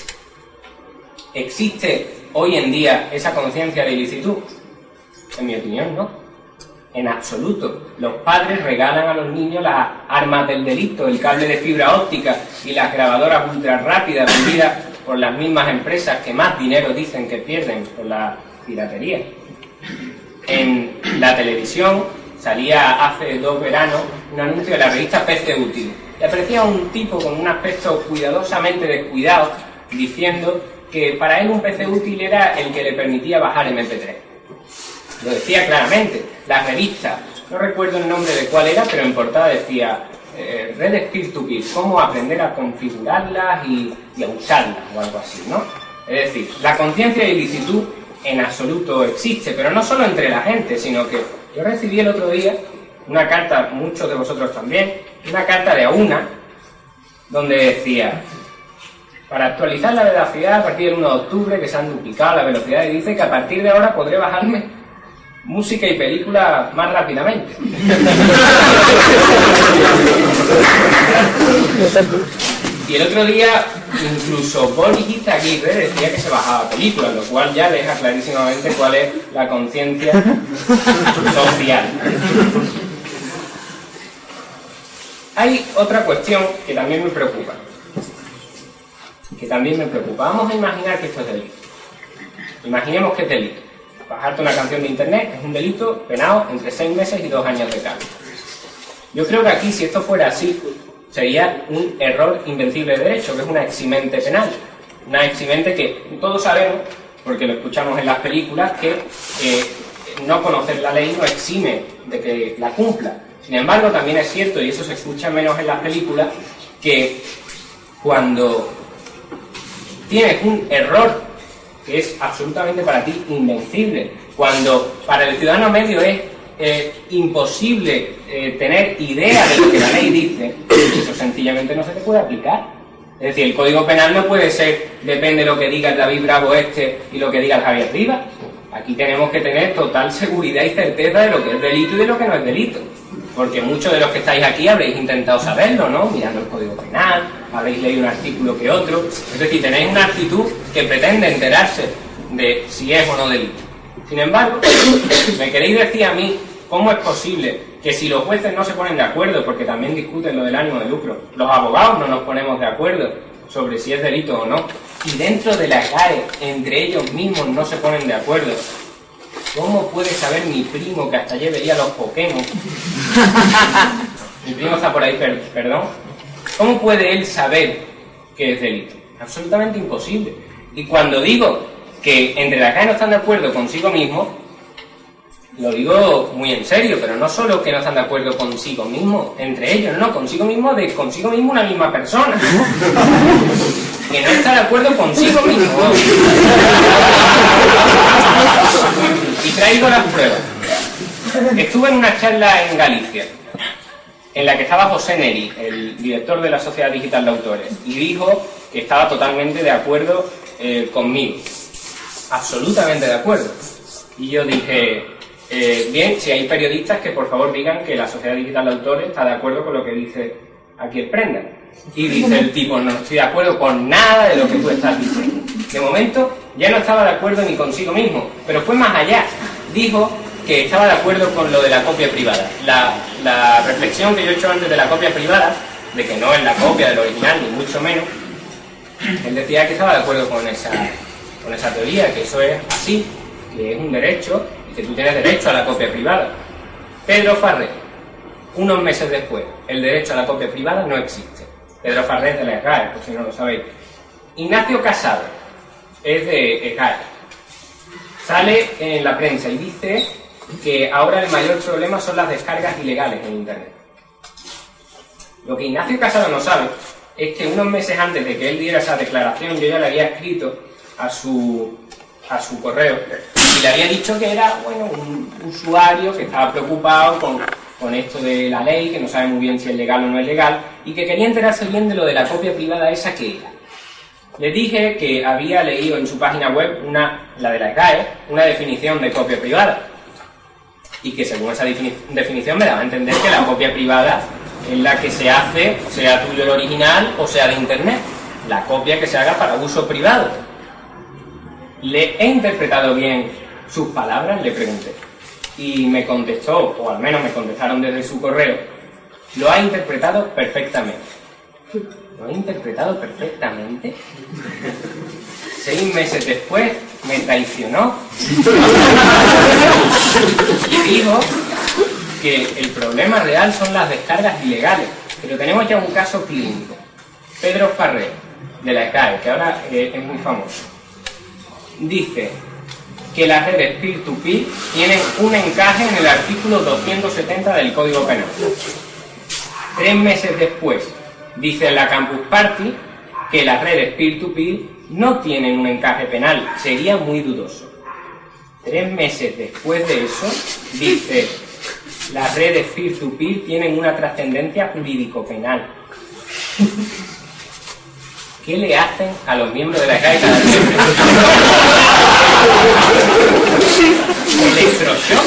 ¿Existe hoy en día esa conciencia de ilicitud? En mi opinión, no. En absoluto. Los padres regalan a los niños las armas del delito, el cable de fibra óptica y las grabadoras ultra rápidas vendidas por las mismas empresas que más dinero dicen que pierden por la piratería. En la televisión salía hace dos veranos un anuncio de la revista P C Útil y aparecía un tipo con un aspecto cuidadosamente descuidado diciendo que para él un P C útil era el que le permitía bajar eme pe tres. Lo decía claramente. La revista, no recuerdo el nombre de cuál era, pero en portada decía eh, redes peer-to-peer, cómo aprender a configurarlas y, y a usarlas o algo así, ¿no? Es decir, la conciencia de ilicitud en absoluto existe, pero no solo entre la gente, sino que yo recibí el otro día una carta, muchos de vosotros también, una carta de AUNA, donde decía, para actualizar la velocidad a partir del uno de octubre, que se han duplicado la velocidad, y dice que a partir de ahora podré bajarme música y película más rápidamente. Y el otro día, incluso Boris Izaguirre decía que se bajaba películas, lo cual ya deja clarísimamente cuál es la conciencia social. Hay otra cuestión que también me preocupa. Que también me preocupa. Vamos a imaginar que esto es delito. Imaginemos que es delito. Bajarte una canción de internet es un delito penado entre seis meses y dos años de cárcel. Yo creo que aquí, si esto fuera así, sería un error invencible de derecho, que es una eximente penal. Una eximente que todos sabemos, porque lo escuchamos en las películas, que eh, no conocer la ley no exime de que la cumpla. Sin embargo, también es cierto, y eso se escucha menos en las películas, que cuando tienes un error que es absolutamente para ti invencible, cuando para el ciudadano medio es eh, imposible eh, tener idea de lo que la ley dice, eso sencillamente no se te puede aplicar. Es decir, el Código Penal no puede ser, depende de lo que diga el David Bravo este y lo que diga el Javier Rivas. Aquí tenemos que tener total seguridad y certeza de lo que es delito y de lo que no es delito. Porque muchos de los que estáis aquí habréis intentado saberlo, ¿no? Mirando el Código Penal, habréis leído un artículo que otro. Es decir, tenéis una actitud que pretende enterarse de si es o no delito. Sin embargo, me queréis decir a mí cómo es posible que si los jueces no se ponen de acuerdo, porque también discuten lo del ánimo de lucro, los abogados no nos ponemos de acuerdo sobre si es delito o no, y dentro de la C A E, entre ellos mismos no se ponen de acuerdo, ¿cómo puede saber mi primo, que hasta ayer veía los Pokémon? Mi primo está por ahí, per perdón. ¿Cómo puede él saber que es delito? Absolutamente imposible. Y cuando digo que entre la C A E no están de acuerdo consigo mismo, lo digo muy en serio, pero no solo que no están de acuerdo consigo mismo, entre ellos, no, consigo mismo de consigo mismo una misma persona. Que no está de acuerdo consigo mismo. Y traigo las pruebas. Estuve en una charla en Galicia, en la que estaba José Neri, el director de la Sociedad Digital de Autores, y dijo que estaba totalmente de acuerdo eh, conmigo. Absolutamente de acuerdo. Y yo dije, eh, bien, si hay periodistas que por favor digan que la Sociedad Digital de Autores está de acuerdo con lo que dice aquí el Prenda. Y dice el tipo, no estoy de acuerdo con nada de lo que tú estás diciendo. De momento ya no estaba de acuerdo ni consigo mismo, pero fue más allá. Dijo que estaba de acuerdo con lo de la copia privada. La, la reflexión que yo he hecho antes de la copia privada, de que no es la copia del original, ni mucho menos, él decía que estaba de acuerdo con esa, con esa teoría, que eso es así, que es un derecho, y que tú tienes derecho a la copia privada. Pedro Farré, unos meses después, el derecho a la copia privada no existe. Pedro Farré es de la E C A E, por si no lo sabéis. Ignacio Casado es de E C A E. Sale en la prensa y dice que ahora el mayor problema son las descargas ilegales en Internet. Lo que Ignacio Casado no sabe es que unos meses antes de que él diera esa declaración, yo ya le había escrito a su, a su correo y le había dicho que era, bueno, un usuario que estaba preocupado con, con esto de la ley, que no sabe muy bien si es legal o no es legal, y que quería enterarse bien de lo de la copia privada esa que era. Le dije que había leído en su página web, una, la de la E C A E, una definición de copia privada, y que según esa defini definición me daba a entender que la copia privada es la que se hace, sea tuyo el original o sea de Internet, la copia que se haga para uso privado. ¿Le he interpretado bien sus palabras?, le pregunté. Y me contestó, o al menos me contestaron desde su correo, lo ha interpretado perfectamente. ¿Lo he interpretado perfectamente? Seis meses después me traicionó y dijo que el problema real son las descargas ilegales, pero tenemos ya un caso clínico. Pedro Farré, de la E C A E, que ahora eh, es muy famoso, dice que las redes peer-to-peer tienen un encaje en el artículo doscientos setenta del Código Penal. Tres meses después, dice la Campus Party que las redes peer-to-peer no tienen un encaje penal, sería muy dudoso. Tres meses después de eso, dice las redes peer-to-peer tienen una trascendencia jurídico-penal. ¿Qué le hacen a los miembros de la E C A E cada día? ¿Electroshock?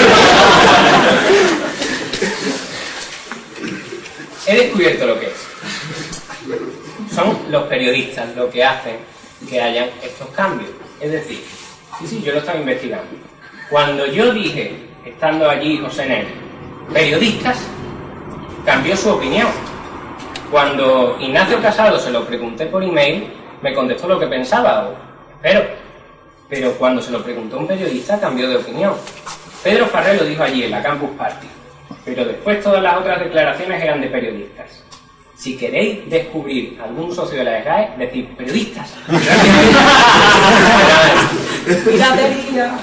He descubierto lo que es. Son los periodistas los que hacen que hayan estos cambios. Es decir, sí, sí, yo lo estaba investigando. Cuando yo dije, estando allí José Nel, periodistas, cambió su opinión. Cuando Ignacio Casado se lo pregunté por email, me contestó lo que pensaba, o espero. Pero cuando se lo preguntó un periodista, cambió de opinión. Pedro Farré lo dijo allí en la Campus Party, pero después todas las otras declaraciones eran de periodistas. Si queréis descubrir algún socio de la E C A E, decid periodistas. ¡Piratería!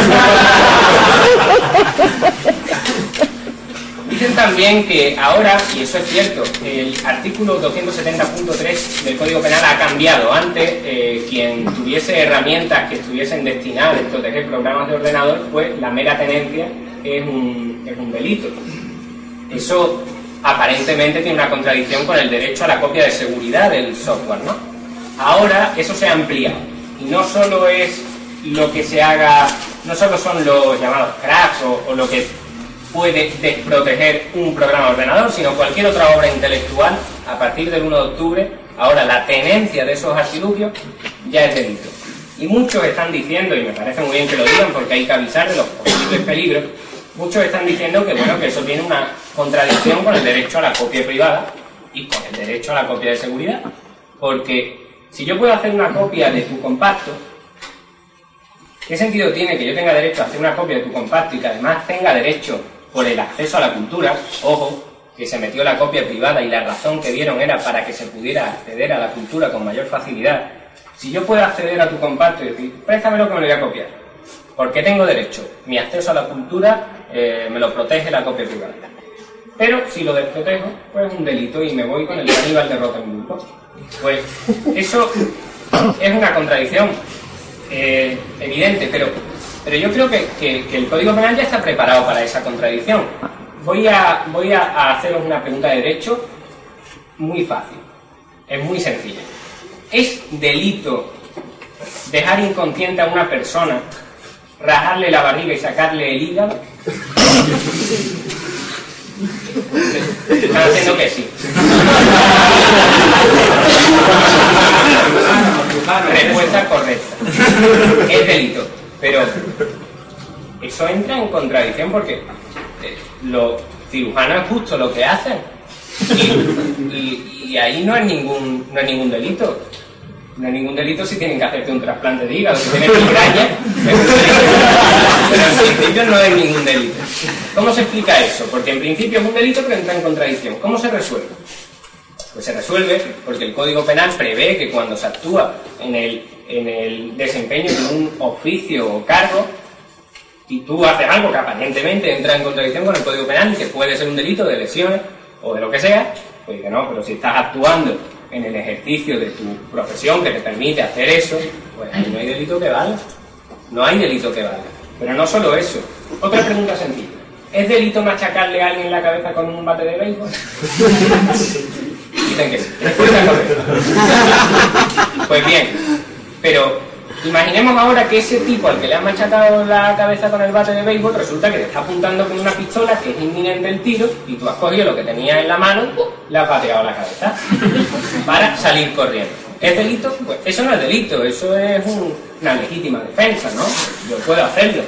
Dicen también que ahora, y eso es cierto, el artículo doscientos setenta punto tres del Código Penal ha cambiado. Antes, eh, quien tuviese herramientas que estuviesen destinadas a proteger programas de ordenador, pues la mera tenencia es un, es un delito. Eso aparentemente tiene una contradicción con el derecho a la copia de seguridad del software, ¿no? Ahora eso se ha ampliado y no solo es lo que se haga, no solo son los llamados cracks o, o lo que puede desproteger un programa de ordenador, sino cualquier otra obra intelectual. A partir del uno de octubre, ahora la tenencia de esos artilugios ya es delito. Y muchos están diciendo, y me parece muy bien que lo digan porque hay que avisar de los posibles peligros, muchos están diciendo que, bueno, que eso tiene una contradicción con el derecho a la copia privada y con el derecho a la copia de seguridad. Porque si yo puedo hacer una copia de tu compacto, ¿qué sentido tiene que yo tenga derecho a hacer una copia de tu compacto y que además tenga derecho por el acceso a la cultura? Ojo, que se metió la copia privada y la razón que dieron era para que se pudiera acceder a la cultura con mayor facilidad. Si yo puedo acceder a tu compacto y decir, préstamelo que me lo voy a copiar, ¿por qué tengo derecho? Mi acceso a la cultura eh, me lo protege la copia privada. Pero si lo desprotejo, pues es un delito y me voy con el Aníbal de Rotemburgo. Pues eso es una contradicción eh, evidente, pero, pero yo creo que, que, que el Código Penal ya está preparado para esa contradicción. Voy a, voy a, a haceros una pregunta de derecho muy fácil, es muy sencilla. ¿Es delito dejar inconsciente a una persona, rajarle la barriga y sacarle el hígado? Están haciendo que sí. Respuesta correcta. Es delito, pero eso eso entra en contradicción porque eh, los cirujanos es justo lo que hacen y, y, y ahí no es ningún no es ningún delito. No hay ningún delito si tienen que hacerte un trasplante de hígado, si tienes migraña, pero en principio no hay ningún delito. ¿Cómo se explica eso? Porque en principio es un delito pero entra en contradicción. ¿Cómo se resuelve? Pues se resuelve porque el Código Penal prevé que cuando se actúa en el, en el desempeño de un oficio o cargo y tú haces algo que aparentemente entra en contradicción con el Código Penal y que puede ser un delito de lesiones o de lo que sea, pues que no, pero si estás actuando en el ejercicio de tu profesión que te permite hacer eso, pues ahí no hay delito que valga. No hay delito que valga. Pero no solo eso. Otra pregunta sencilla. ¿Es delito machacarle a alguien en la cabeza con un bate de béisbol? Dicen que sí. Respuesta correcta. Pues bien, pero imaginemos ahora que ese tipo al que le han machacado la cabeza con el bate de béisbol resulta que te está apuntando con una pistola que es inminente el tiro y tú has cogido lo que tenías en la mano y le has bateado la cabeza para salir corriendo. ¿Es delito? Pues eso no es delito, eso es un, una legítima defensa, ¿no? Yo puedo hacerlo.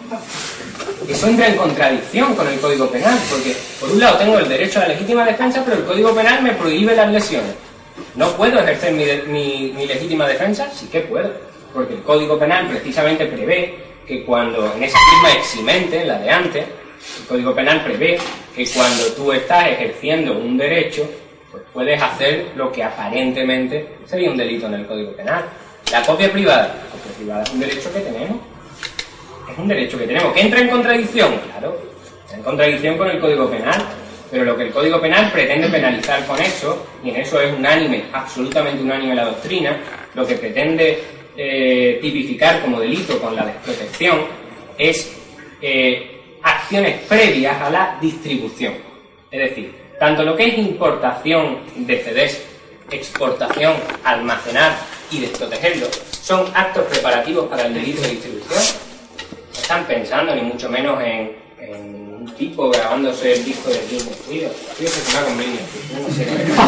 Eso entra en contradicción con el Código Penal, porque por un lado tengo el derecho a la legítima defensa, pero el Código Penal me prohíbe las lesiones. ¿No puedo ejercer mi, de, mi, mi legítima defensa? Sí que puedo, porque el Código Penal precisamente prevé que cuando, en esa misma eximente, la de antes, el Código Penal prevé que cuando tú estás ejerciendo un derecho, pues puedes hacer lo que aparentemente sería un delito en el Código Penal. La copia privada. La copia privada es un derecho que tenemos. Es un derecho que tenemos. ¿Que entra en contradicción? Claro, entra en contradicción con el Código Penal. Pero lo que el Código Penal pretende penalizar con eso, y en eso es unánime, absolutamente unánime la doctrina, lo que pretende eh, tipificar como delito con la desprotección es eh, acciones previas a la distribución. Es decir, tanto lo que es importación de C Ds, exportación, almacenar y desprotegerlo, son actos preparativos para el delito de distribución. No están pensando ni mucho menos en, en un tipo grabándose el disco de Britney Spears. Sí, se suena con Britney Spears, no sé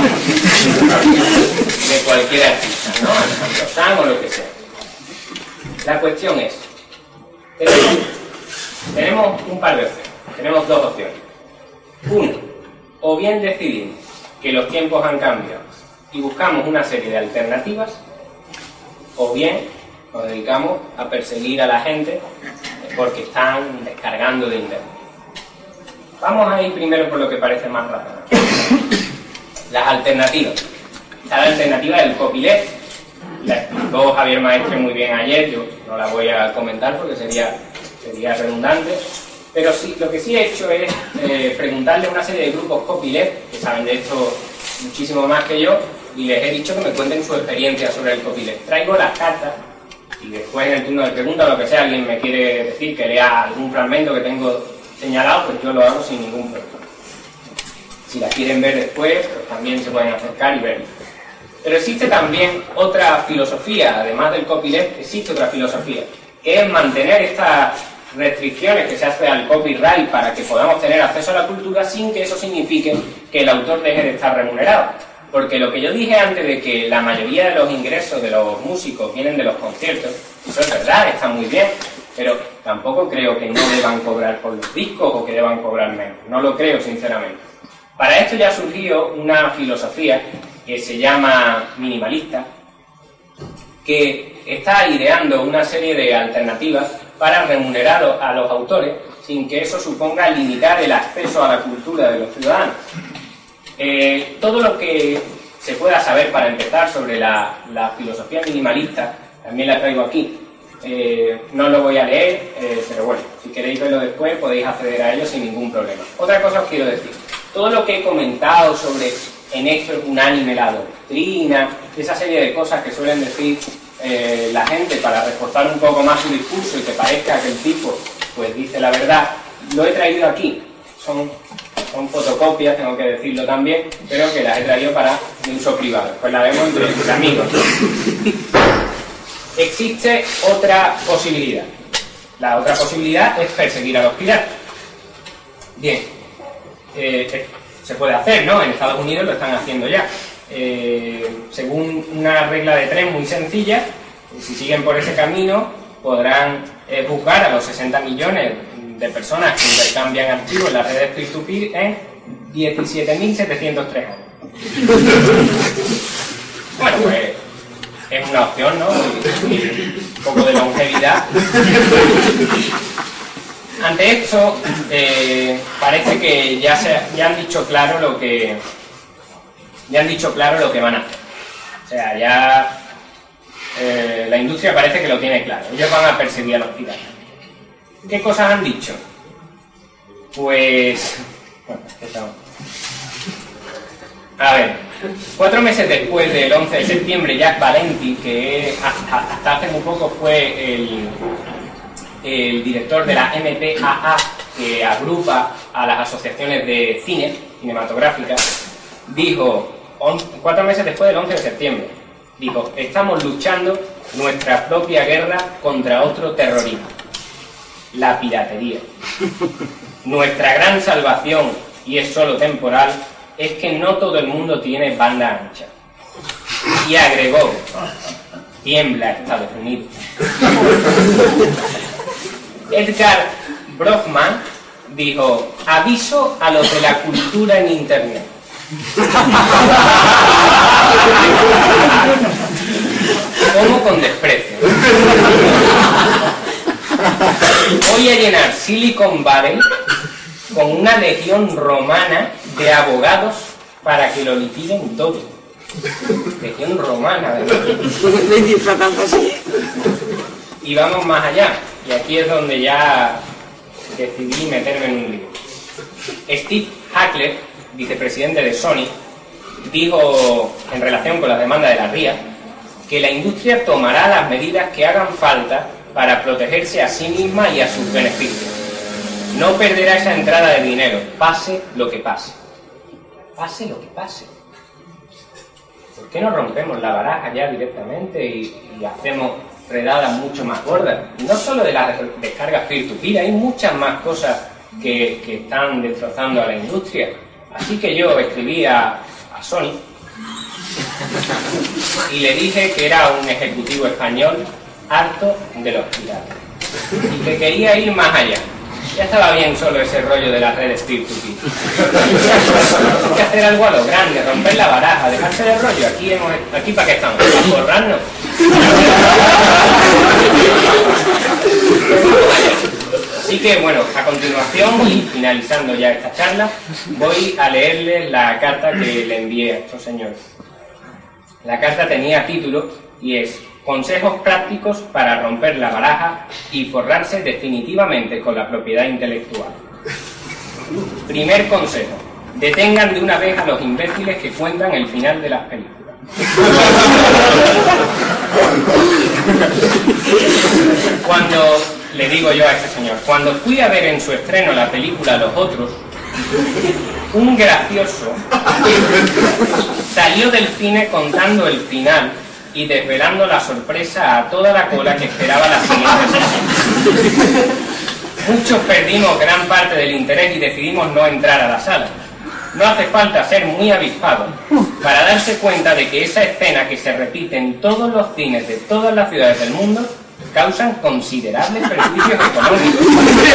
qué. De cualquier artista, ¿no? Alejandro Sanz o lo que sea. La cuestión es, tenemos, tenemos un par de opciones, tenemos dos opciones. Una, o bien decidimos que los tiempos han cambiado y buscamos una serie de alternativas, o bien nos dedicamos a perseguir a la gente porque están descargando de internet. Vamos a ir primero por lo que parece más razonable. Las alternativas. Está la alternativa del copyleft. La explicó Javier Maestre muy bien ayer, yo no la voy a comentar porque sería, sería redundante. Pero sí, lo que sí he hecho es eh, preguntarle a una serie de grupos copyleft, que saben de esto muchísimo más que yo, y les he dicho que me cuenten su experiencia sobre el copyleft. Traigo las cartas, y después en el turno de preguntas, lo que sea, alguien me quiere decir que lea algún fragmento que tengo señalado, pues yo lo hago sin ningún problema. Si la quieren ver después, pues también se pueden acercar y verlo. Pero existe también otra filosofía, además del copyleft, existe otra filosofía, que es mantener estas restricciones que se hace al copyright para que podamos tener acceso a la cultura sin que eso signifique que el autor deje de estar remunerado. Porque lo que yo dije antes de que la mayoría de los ingresos de los músicos vienen de los conciertos, eso es verdad, está muy bien, pero tampoco creo que no deban cobrar por los discos o que deban cobrar menos. No lo creo, sinceramente. Para esto ya surgió una filosofía que se llama minimalista, que está ideando una serie de alternativas para remunerar a los autores sin que eso suponga limitar el acceso a la cultura de los ciudadanos. Eh, todo lo que se pueda saber para empezar sobre la, la filosofía minimalista, también la traigo aquí. Eh, no lo voy a leer, eh, pero bueno, si queréis verlo después podéis acceder a ello sin ningún problema. Otra cosa os quiero decir, todo lo que he comentado sobre en esto es unánime la doctrina, esa serie de cosas que suelen decir eh, la gente para reforzar un poco más su discurso y que parezca que el tipo pues dice la verdad, lo he traído aquí. Son, son fotocopias, tengo que decirlo también, pero que las he traído para de uso privado. Pues la vemos entre los amigos. Existe otra posibilidad. La otra posibilidad es perseguir a los piratas. Bien, eh, se puede hacer, ¿no? En Estados Unidos lo están haciendo ya. Eh, según una regla de tres muy sencilla, si siguen por ese camino, podrán eh, juzgar a los sesenta millones de personas que intercambian archivos en las redes peer-to-peer en diecisiete mil setecientos tres años. Bueno, pues es una opción, ¿no? Y, y un poco de longevidad. Ante esto, eh, parece que ya, se, ya han dicho claro lo que ya han dicho claro lo que van a hacer. O sea, ya eh, la industria parece que lo tiene claro. Ellos van a perseguir a los piratas. ¿Qué cosas han dicho? Pues... Bueno, estamos... A ver, cuatro meses después del once de septiembre, Jack Valenti, que hasta, hasta hace muy poco fue el, el director de la M P A A, que agrupa a las asociaciones de cine, cinematográficas, dijo, on, cuatro meses después del once de septiembre, dijo, estamos luchando nuestra propia guerra contra otro terrorismo, la piratería. Nuestra gran salvación, y es solo temporal, es que no todo el mundo tiene banda ancha. Y agregó, tiembla Estados Unidos. Edgar Brockman dijo, aviso a los de la cultura en Internet. Como con desprecio. Voy a llenar Silicon Valley con una legión romana de abogados para que lo liquiden todo. Legión romana, ¿verdad? Y vamos más allá. Y aquí es donde ya decidí meterme en un lío. Steve Hackler, vicepresidente de Sony, dijo en relación con la demanda de la R I A que la industria tomará las medidas que hagan falta para protegerse a sí misma y a sus beneficios. No perderá esa entrada de dinero, pase lo que pase. Pase lo que pase. ¿Por qué no rompemos la baraja ya directamente y, y hacemos redadas mucho más gordas? Y no solo de las descargas peer-to-peer, hay muchas más cosas que, que están destrozando a la industria. Así que yo escribí a, a Sony y le dije que era un ejecutivo español harto de los piratas y que quería ir más allá. Ya estaba bien solo ese rollo de las redes peer-to-peer. Hay que hacer algo a lo grande, romper la baraja, dejarse de rollo. Aquí, hemos, aquí ¿para qué estamos? ¿Para forrarnos? Así que, bueno, a continuación, y finalizando ya esta charla, voy a leerles la carta que le envié a estos señores. La carta tenía título y es consejos prácticos para romper la baraja y forrarse definitivamente con la propiedad intelectual. Primer consejo: detengan de una vez a los imbéciles que cuentan el final de las películas. Cuando, le digo yo a este señor, cuando fui a ver en su estreno la película Los Otros, un gracioso salió del cine contando el final y desvelando la sorpresa a toda la cola que esperaba la siguiente sesión. Muchos perdimos gran parte del interés y decidimos no entrar a la sala. No hace falta ser muy avispado para darse cuenta de que esa escena que se repite en todos los cines de todas las ciudades del mundo causan considerables perjuicios económicos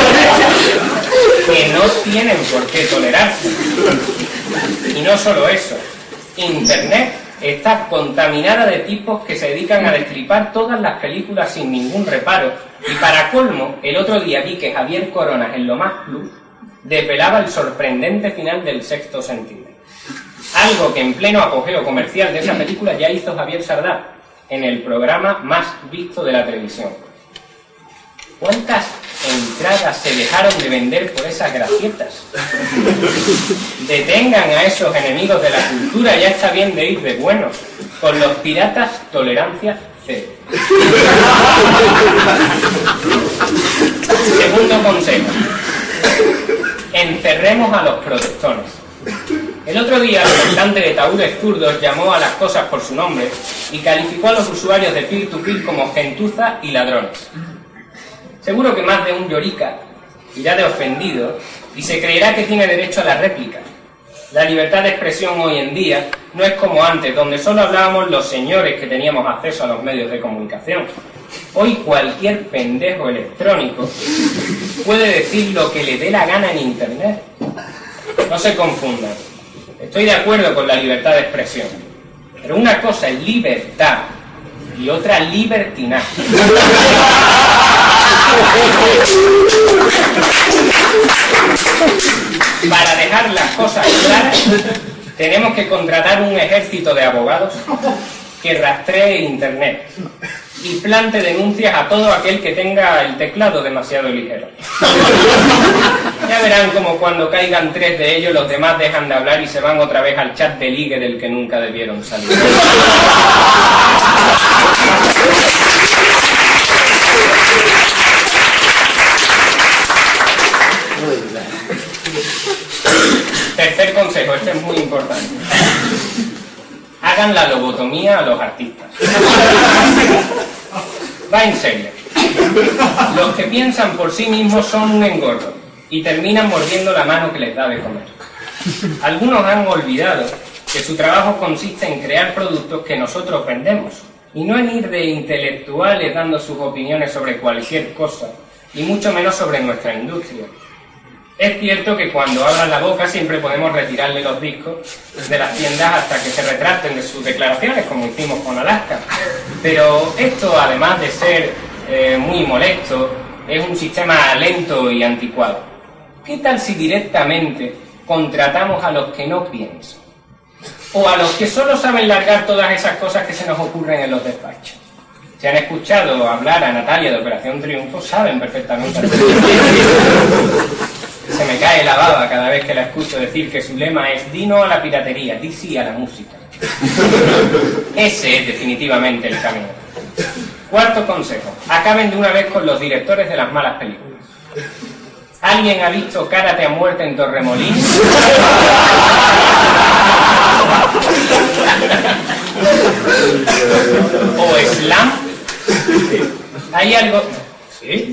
que no tienen por qué tolerarse. Y no solo eso, Internet está contaminada de tipos que se dedican a destripar todas las películas sin ningún reparo. Y para colmo, el otro día vi que Javier Coronas en Lo Más Plus desvelaba el sorprendente final del Sexto Sentido. Algo que en pleno apogeo comercial de esa película ya hizo Javier Sardá en el programa más visto de la televisión. ¿Cuántas entradas se dejaron de vender por esas gracietas? Detengan a esos enemigos de la cultura, ya está bien de ir de buenos. Con los piratas, tolerancia cero. Segundo consejo: encerremos a los protectores. El otro día, el representante de taúdes zurdos llamó a las cosas por su nombre y calificó a los usuarios de peer-to-peer como gentuza y ladrones. Seguro que más de un llorica irá de ofendido y se creerá que tiene derecho a la réplica. La libertad de expresión hoy en día no es como antes, donde solo hablábamos los señores que teníamos acceso a los medios de comunicación. Hoy cualquier pendejo electrónico puede decir lo que le dé la gana en Internet. No se confundan. Estoy de acuerdo con la libertad de expresión. Pero una cosa es libertad y otra libertinaje. Para dejar las cosas claras, tenemos que contratar un ejército de abogados que rastree Internet y plante denuncias a todo aquel que tenga el teclado demasiado ligero. Ya verán como cuando caigan tres de ellos, los demás dejan de hablar y se van otra vez al chat de ligue del que nunca debieron salir. Tercer consejo, este es muy importante. Hagan la lobotomía a los artistas. Va en serio. Los que piensan por sí mismos son un engorro y terminan mordiendo la mano que les da de comer. Algunos han olvidado que su trabajo consiste en crear productos que nosotros vendemos y no en ir de intelectuales dando sus opiniones sobre cualquier cosa y mucho menos sobre nuestra industria. Es cierto que cuando abran la boca siempre podemos retirarle los discos de las tiendas hasta que se retracten de sus declaraciones, como hicimos con Alaska. Pero esto, además de ser eh, muy molesto, es un sistema lento y anticuado. ¿Qué tal si directamente contratamos a los que no piensan? O a los que solo saben largar todas esas cosas que se nos ocurren en los despachos. Si han escuchado hablar a Natalia de Operación Triunfo, saben perfectamente. Se me cae la baba cada vez que la escucho decir que su lema es "di no a la piratería, di sí a la música". Ese es definitivamente el camino. Cuarto consejo. Acaben de una vez con los directores de las malas películas. ¿Alguien ha visto Karate a muerte en Torremolinos? ¿O Slam? ¿Hay algo...? ¿Sí?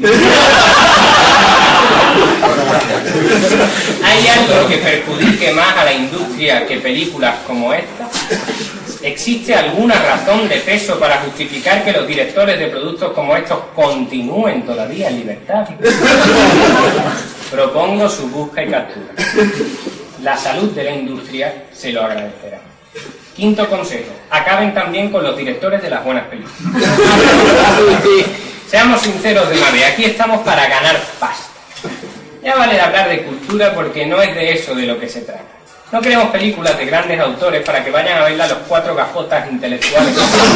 ¿Hay algo que perjudique más a la industria que películas como esta? ¿Existe alguna razón de peso para justificar que los directores de productos como estos continúen todavía en libertad? Propongo su busca y captura. La salud de la industria se lo agradecerá. Quinto consejo. Acaben también con los directores de las buenas películas. Seamos sinceros de una vez, aquí estamos para ganar pasta. Ya vale de hablar de cultura porque no es de eso de lo que se trata. No queremos películas de grandes autores para que vayan a verla los cuatro gafotas intelectuales.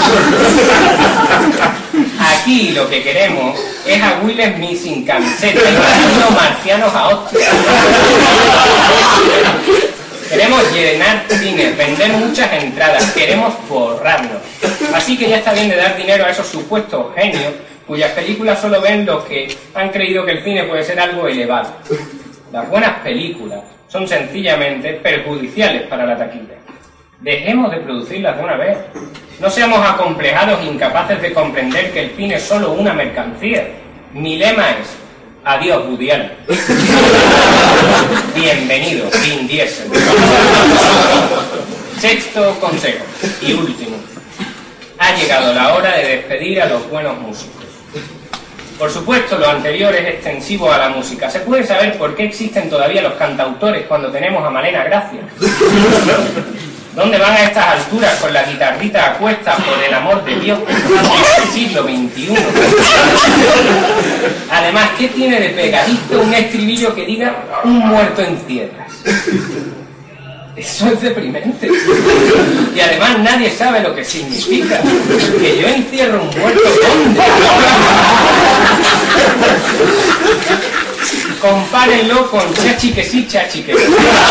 Aquí lo que queremos es a Will Smith sin camiseta y matando marcianos a hostias. Queremos llenar cines, vender muchas entradas, queremos forrarnos. Así que ya está bien de dar dinero a esos supuestos genios cuyas películas solo ven los que han creído que el cine puede ser algo elevado. Las buenas películas son sencillamente perjudiciales para la taquilla. Dejemos de producirlas de una vez. No seamos acomplejados e incapaces de comprender que el cine es solo una mercancía. Mi lema es: adiós, Woody Allen. Bienvenido, Vin Diesel. Sexto consejo y último. Ha llegado la hora de despedir a los buenos músicos. Por supuesto, lo anterior es extensivo a la música. ¿Se puede saber por qué existen todavía los cantautores cuando tenemos a Malena Gracia? ¿Dónde van a estas alturas con la guitarrita a cuestas, por el amor de Dios, en el siglo veintiuno? Además, ¿qué tiene de pegadizo un estribillo que diga "un muerto en tierras"? Eso es deprimente. Y además nadie sabe lo que significa. Que yo encierro un muerto, ¿dónde? Compárenlo con chachi que sí, chachi que no.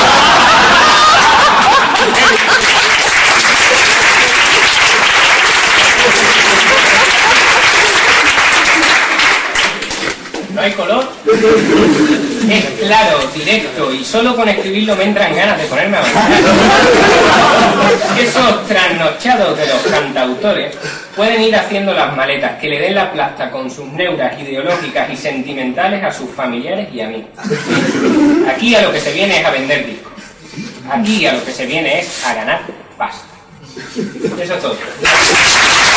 ¿No hay color? Es claro, directo, y solo con escribirlo me entran ganas de ponerme a bailar. Esos trasnochados de los cantautores pueden ir haciendo las maletas que le den la plasta con sus neuras ideológicas y sentimentales a sus familiares y amigos. Aquí a lo que se viene es a vender discos. Aquí a lo que se viene es a ganar pasta. Eso es todo.